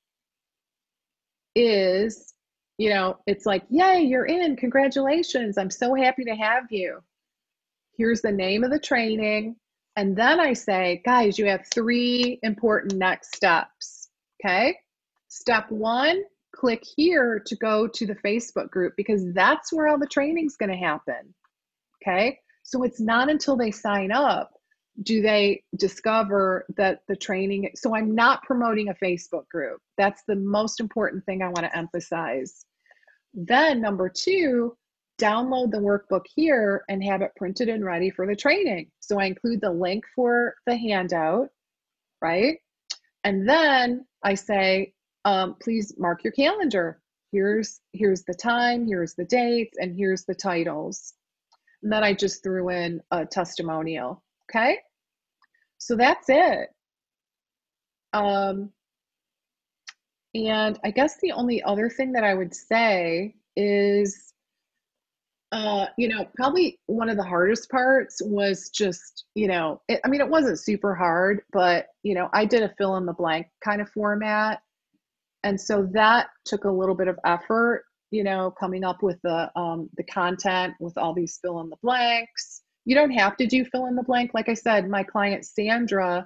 is, you know, it's like, yay, you're in, congratulations, I'm so happy to have you. Here's the name of the training. And then I say, guys, you have three important next steps, okay? Step one, click here to go to the Facebook group because that's where all the training's gonna happen, okay? So it's not until they sign up do they discover that the training, so I'm not promoting a Facebook group. That's the most important thing I want to emphasize. Then number two, download the workbook here and have it printed and ready for the training. So I include the link for the handout, right? And then I say, um, please mark your calendar. Here's, here's the time, here's the dates, and here's the titles. And then I just threw in a testimonial, okay? So that's it. Um, and I guess the only other thing that I would say is, uh, you know, probably one of the hardest parts was just, you know, it, I mean, it wasn't super hard, but, you know, I did a fill in the blank kind of format. And so that took a little bit of effort, you know, coming up with the, um, the content with all these fill in the blanks. You don't have to do fill in the blank. Like I said, my client Sandra,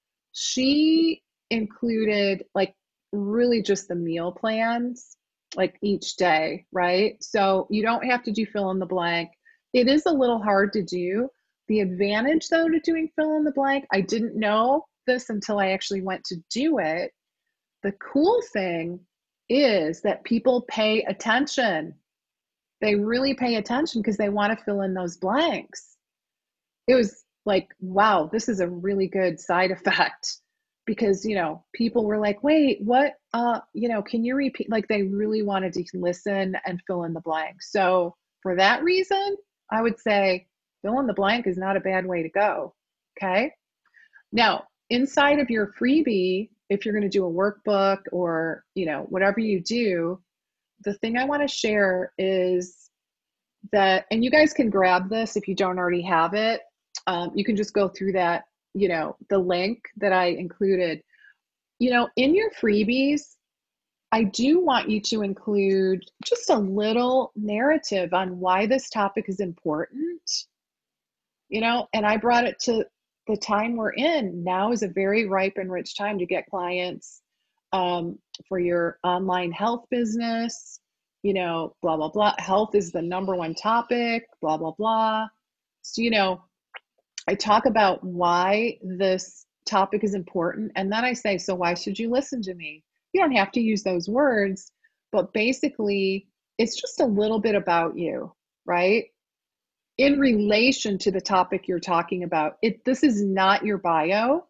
she included like really just the meal plans, like each day, right? So you don't have to do fill in the blank. It is a little hard to do. The advantage though to doing fill in the blank, I didn't know this until I actually went to do it. The cool thing is that people pay attention. They really pay attention because they want to fill in those blanks. It was like, wow, this is a really good side effect because, you know, people were like, wait, what, uh, you know, can you repeat? Like they really wanted to listen and fill in the blank. So for that reason, I would say fill in the blank is not a bad way to go, okay? Now, inside of your freebie, if you're going to do a workbook or, you know, whatever you do, the thing I want to share is that, and you guys can grab this if you don't already have it. Um, you can just go through that, you know, the link that I included. You know, in your freebies, I do want you to include just a little narrative on why this topic is important, you know, and I brought it to the time we're in. Now is a very ripe and rich time to get clients um, for your online health business, you know, blah, blah, blah. Health is the number one topic, blah, blah, blah. So, you know, I talk about why this topic is important. And then I say, so why should you listen to me? You don't have to use those words, but basically it's just a little bit about you, right? In relation to the topic you're talking about. It, this is not your bio.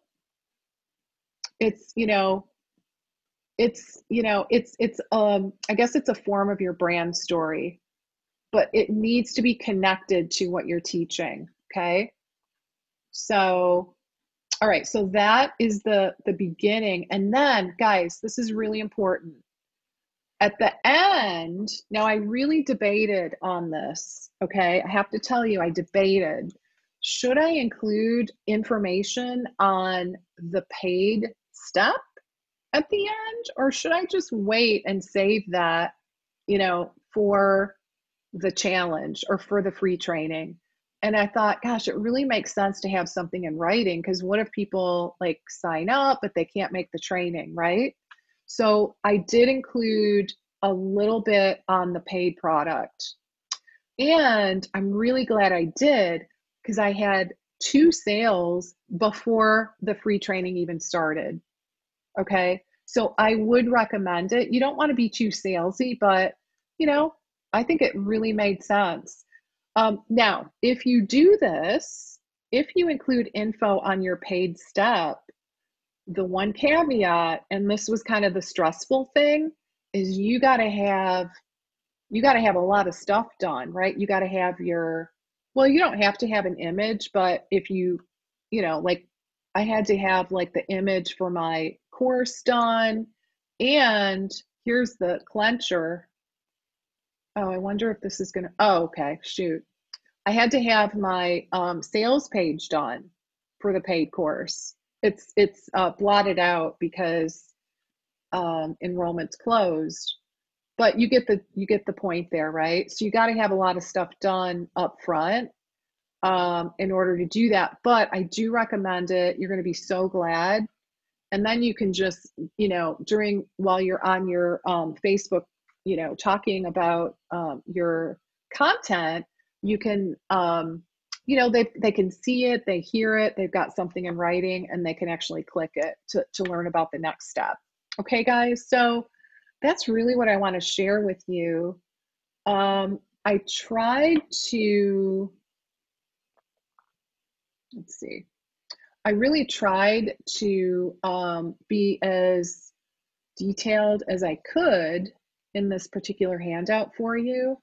It's, you know, it's, you know, it's, it's, um, I guess it's a form of your brand story, but it needs to be connected to what you're teaching. Okay. So, all right. So that is the, the beginning. And then guys, this is really important. At the end, now I really debated on this, okay? I have to tell you, I debated. Should I include information on the paid step at the end, or should I just wait and save that, you know, for the challenge or for the free training? And I thought, gosh, it really makes sense to have something in writing, because what if people like sign up, but they can't make the training, right? So I did include a little bit on the paid product. And I'm really glad I did, because I had two sales before the free training even started. Okay. So I would recommend it. You don't want to be too salesy, but you know, I think it really made sense. Um, now, if you do this, if you include info on your paid step, the one caveat, and this was kind of the stressful thing, is you got to have you got to have a lot of stuff done, right? You got to have your, well, you don't have to have an image, but if you, you know, like I had to have like the image for my course done. And here's the clencher. Oh, I wonder if this is going to, oh, okay, shoot. I had to have my um, sales page done for the paid course. It's, it's uh, blotted out because um, enrollment's closed. But you get the you get the point there, right? So you got to have a lot of stuff done up front um, in order to do that. But I do recommend it. You're going to be so glad. And then you can just, you know, during while you're on your um, Facebook, you know, talking about um, your content, you can, um, you know, they they can see it, they hear it, they've got something in writing, and they can actually click it to to learn about the next step. Okay, guys. So that's really what I want to share with you. Um, I tried to, let's see, I really tried to um, be as detailed as I could in this particular handout for you,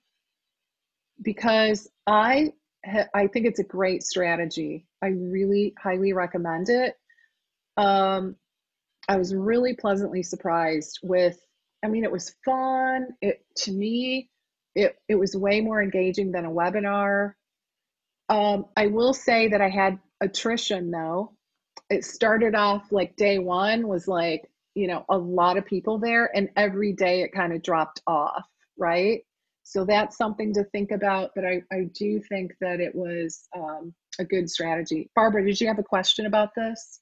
because I, I think it's a great strategy. I really highly recommend it. Um, I was really pleasantly surprised with, I mean, it was fun. It, to me, it, it was way more engaging than a webinar. Um, I will say that I had attrition though. It started off like day one was like, you know, a lot of people there, and every day it kind of dropped off, right? So that's something to think about, but I, I do think that it was um, a good strategy. Barbara, did you have a question about this?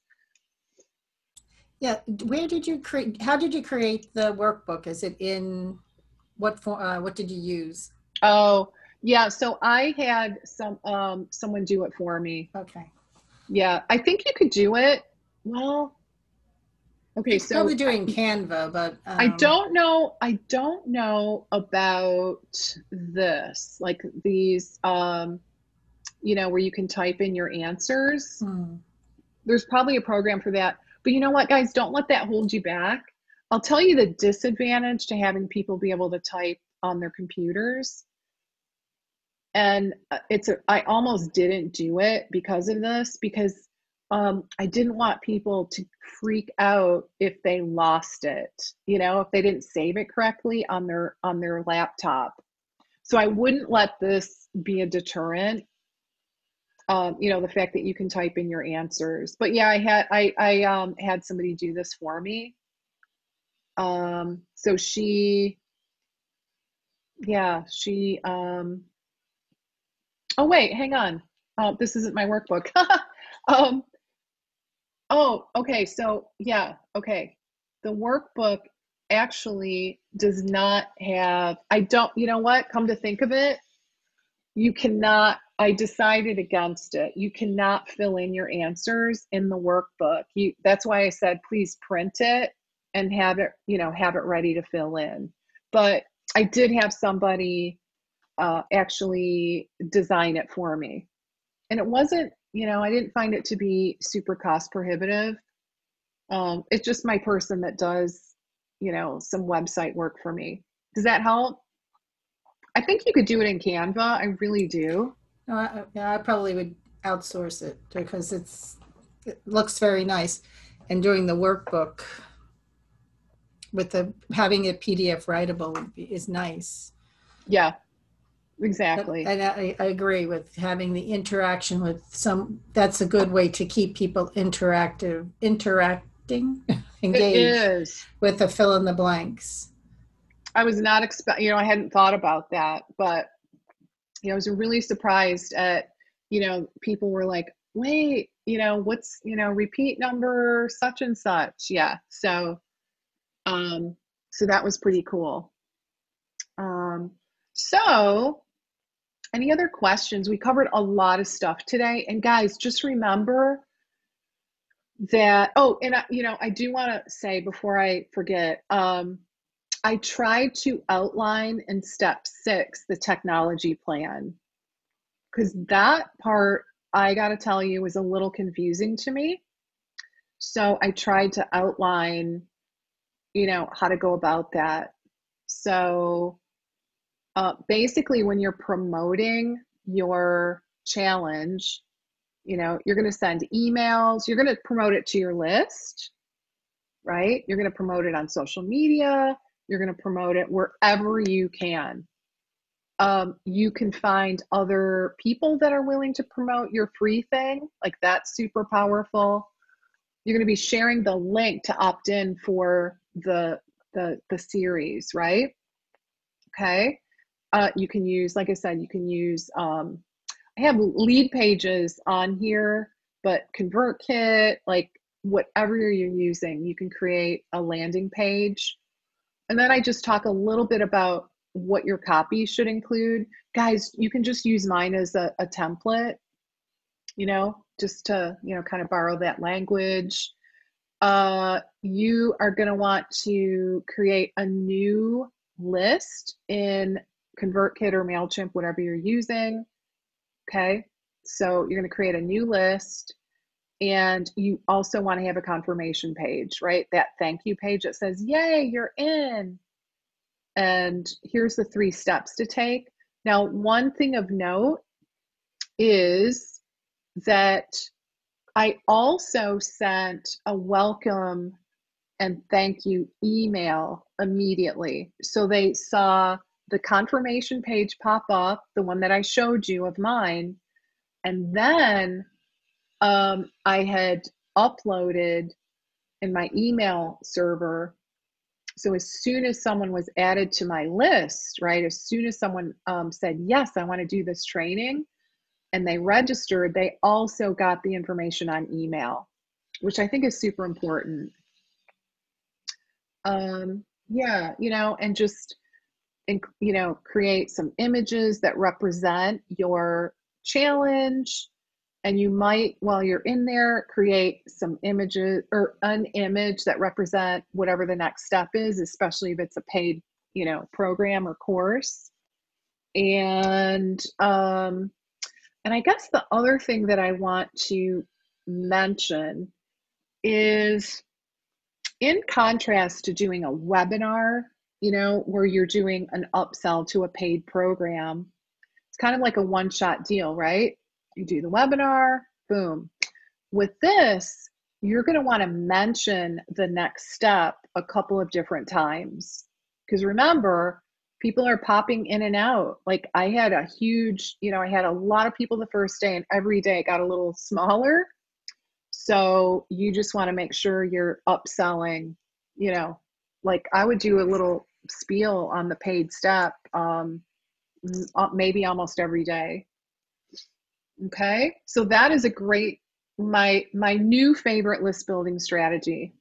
Yeah, where did you create, how did you create the workbook? Is it in, what for, uh, what did you use? Oh, yeah, so I had some um, someone do it for me. Okay. Yeah, I think you could do it. Well, okay, You could so probably do it in Canva, but um, I don't know. I don't know about this, like these, um, you know, where you can type in your answers. hmm. There's probably a program for that. But you know what, guys? Don't let that hold you back. I'll tell you the disadvantage to having people be able to type on their computers. And uh, it's a, I almost didn't do it because of this, because um, I didn't want people to freak out if they lost it, you know, if they didn't save it correctly on their on their laptop. So I wouldn't let this be a deterrent. Um, you know, the fact that you can type in your answers. But yeah, I had I I um, had somebody do this for me. Um, so she, yeah, she. Um, oh wait, hang on. Uh, this isn't my workbook. um, oh, okay. So yeah, okay. The workbook actually does not have. I don't. You know what? Come to think of it, you cannot. I decided against it. You cannot fill in your answers in the workbook. You. That's why I said please print it and have it. You know, have it ready to fill in. But I did have somebody uh, actually design it for me. And it wasn't, you know, I didn't find it to be super cost prohibitive. Um, it's just my person that does, you know, some website work for me. Does that help? I think you could do it in Canva. I really do. No, I, yeah, I probably would outsource it because it's, it looks very nice. And doing the workbook with the, having it P D F writable would be, is nice. Yeah. Exactly. And I, I agree with having the interaction with some, that's a good way to keep people interactive, interacting, engaged It is. with the fill in the blanks. I was not expect, you know, I hadn't thought about that, but you know, I was really surprised at, you know, people were like, wait, you know, what's, you know, repeat number such and such. Yeah. So, um, so that was pretty cool. Um, so Any other questions? We covered a lot of stuff today. And guys, just remember that, oh, and I, you know, I do want to say before I forget, um, I tried to outline in step six the technology plan, because that part, I got to tell you, was a little confusing to me. So I tried to outline, you know, how to go about that. So uh, basically, when you're promoting your challenge, you know, you're going to send emails, you're going to promote it to your list, right? You're going to promote it on social media, you're going to promote it wherever you can. Um, you can find other people that are willing to promote your free thing, like that's super powerful. You're going to be sharing the link to opt in for the the the series, right? Okay. Uh, you can use, like I said, you can use, um, I have lead pages on here, but ConvertKit, like whatever you're using, you can create a landing page. And then I just talk a little bit about what your copy should include. Guys, you can just use mine as a, a template, you know, just to, you know, kind of borrow that language. Uh, you are going to want to create a new list in ConvertKit or MailChimp, whatever you're using. Okay, so you're going to create a new list, and you also want to have a confirmation page, right? That thank you page that says, yay, you're in. And here's the three steps to take. Now, one thing of note is that I also sent a welcome and thank you email immediately. So they saw the confirmation page pop up, the one that I showed you of mine. And then um, I had uploaded in my email server. So as soon as someone was added to my list, right, as soon as someone um, said, yes, I want to do this training, and they registered, they also got the information on email, which I think is super important. Um, yeah, you know, and just, you know, create some images that represent your challenge. And you might, while you're in there, create some images or an image that represent whatever the next step is, especially if it's a paid, you know, program or course. And, um, and I guess the other thing that I want to mention is, in contrast to doing a webinar, you know, where you're doing an upsell to a paid program, it's kind of like a one-shot deal, right? You do the webinar, boom. With this, you're going to want to mention the next step a couple of different times. Because remember, people are popping in and out. Like I had a huge, you know, I had a lot of people the first day, and every day it got a little smaller. So you just want to make sure you're upselling, you know, like I would do a little spiel on the paid step, um, maybe almost every day. Okay, so that is a great, my, my new favorite list building strategy.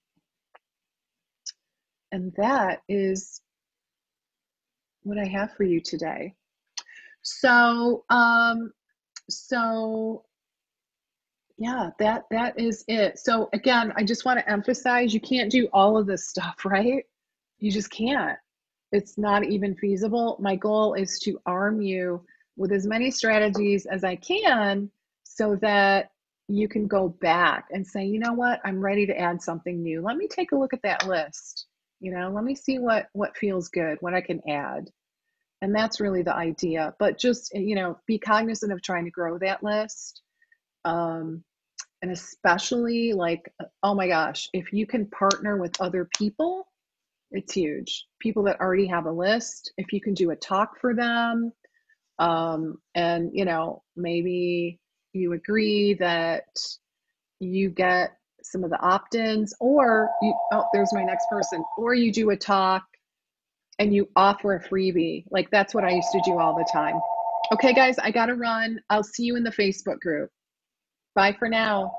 And that is what I have for you today. So, um, so yeah, that, that is it. So again, I just want to emphasize, you can't do all of this stuff, right? You just can't. It's not even feasible. My goal is to arm you with as many strategies as I can so that you can go back and say, you know what, I'm ready to add something new. Let me take a look at that list. You know, let me see what, what feels good, what I can add. And that's really the idea. But just, you know, be cognizant of trying to grow that list. Um, and especially like, oh my gosh, if you can partner with other people, it's huge. People that already have a list, if you can do a talk for them, um, and, you know, maybe you agree that you get some of the opt-ins, or you, oh, there's my next person, or you do a talk and you offer a freebie. Like that's what I used to do all the time. Okay, guys, I gotta run. I'll see you in the Facebook group. Bye for now.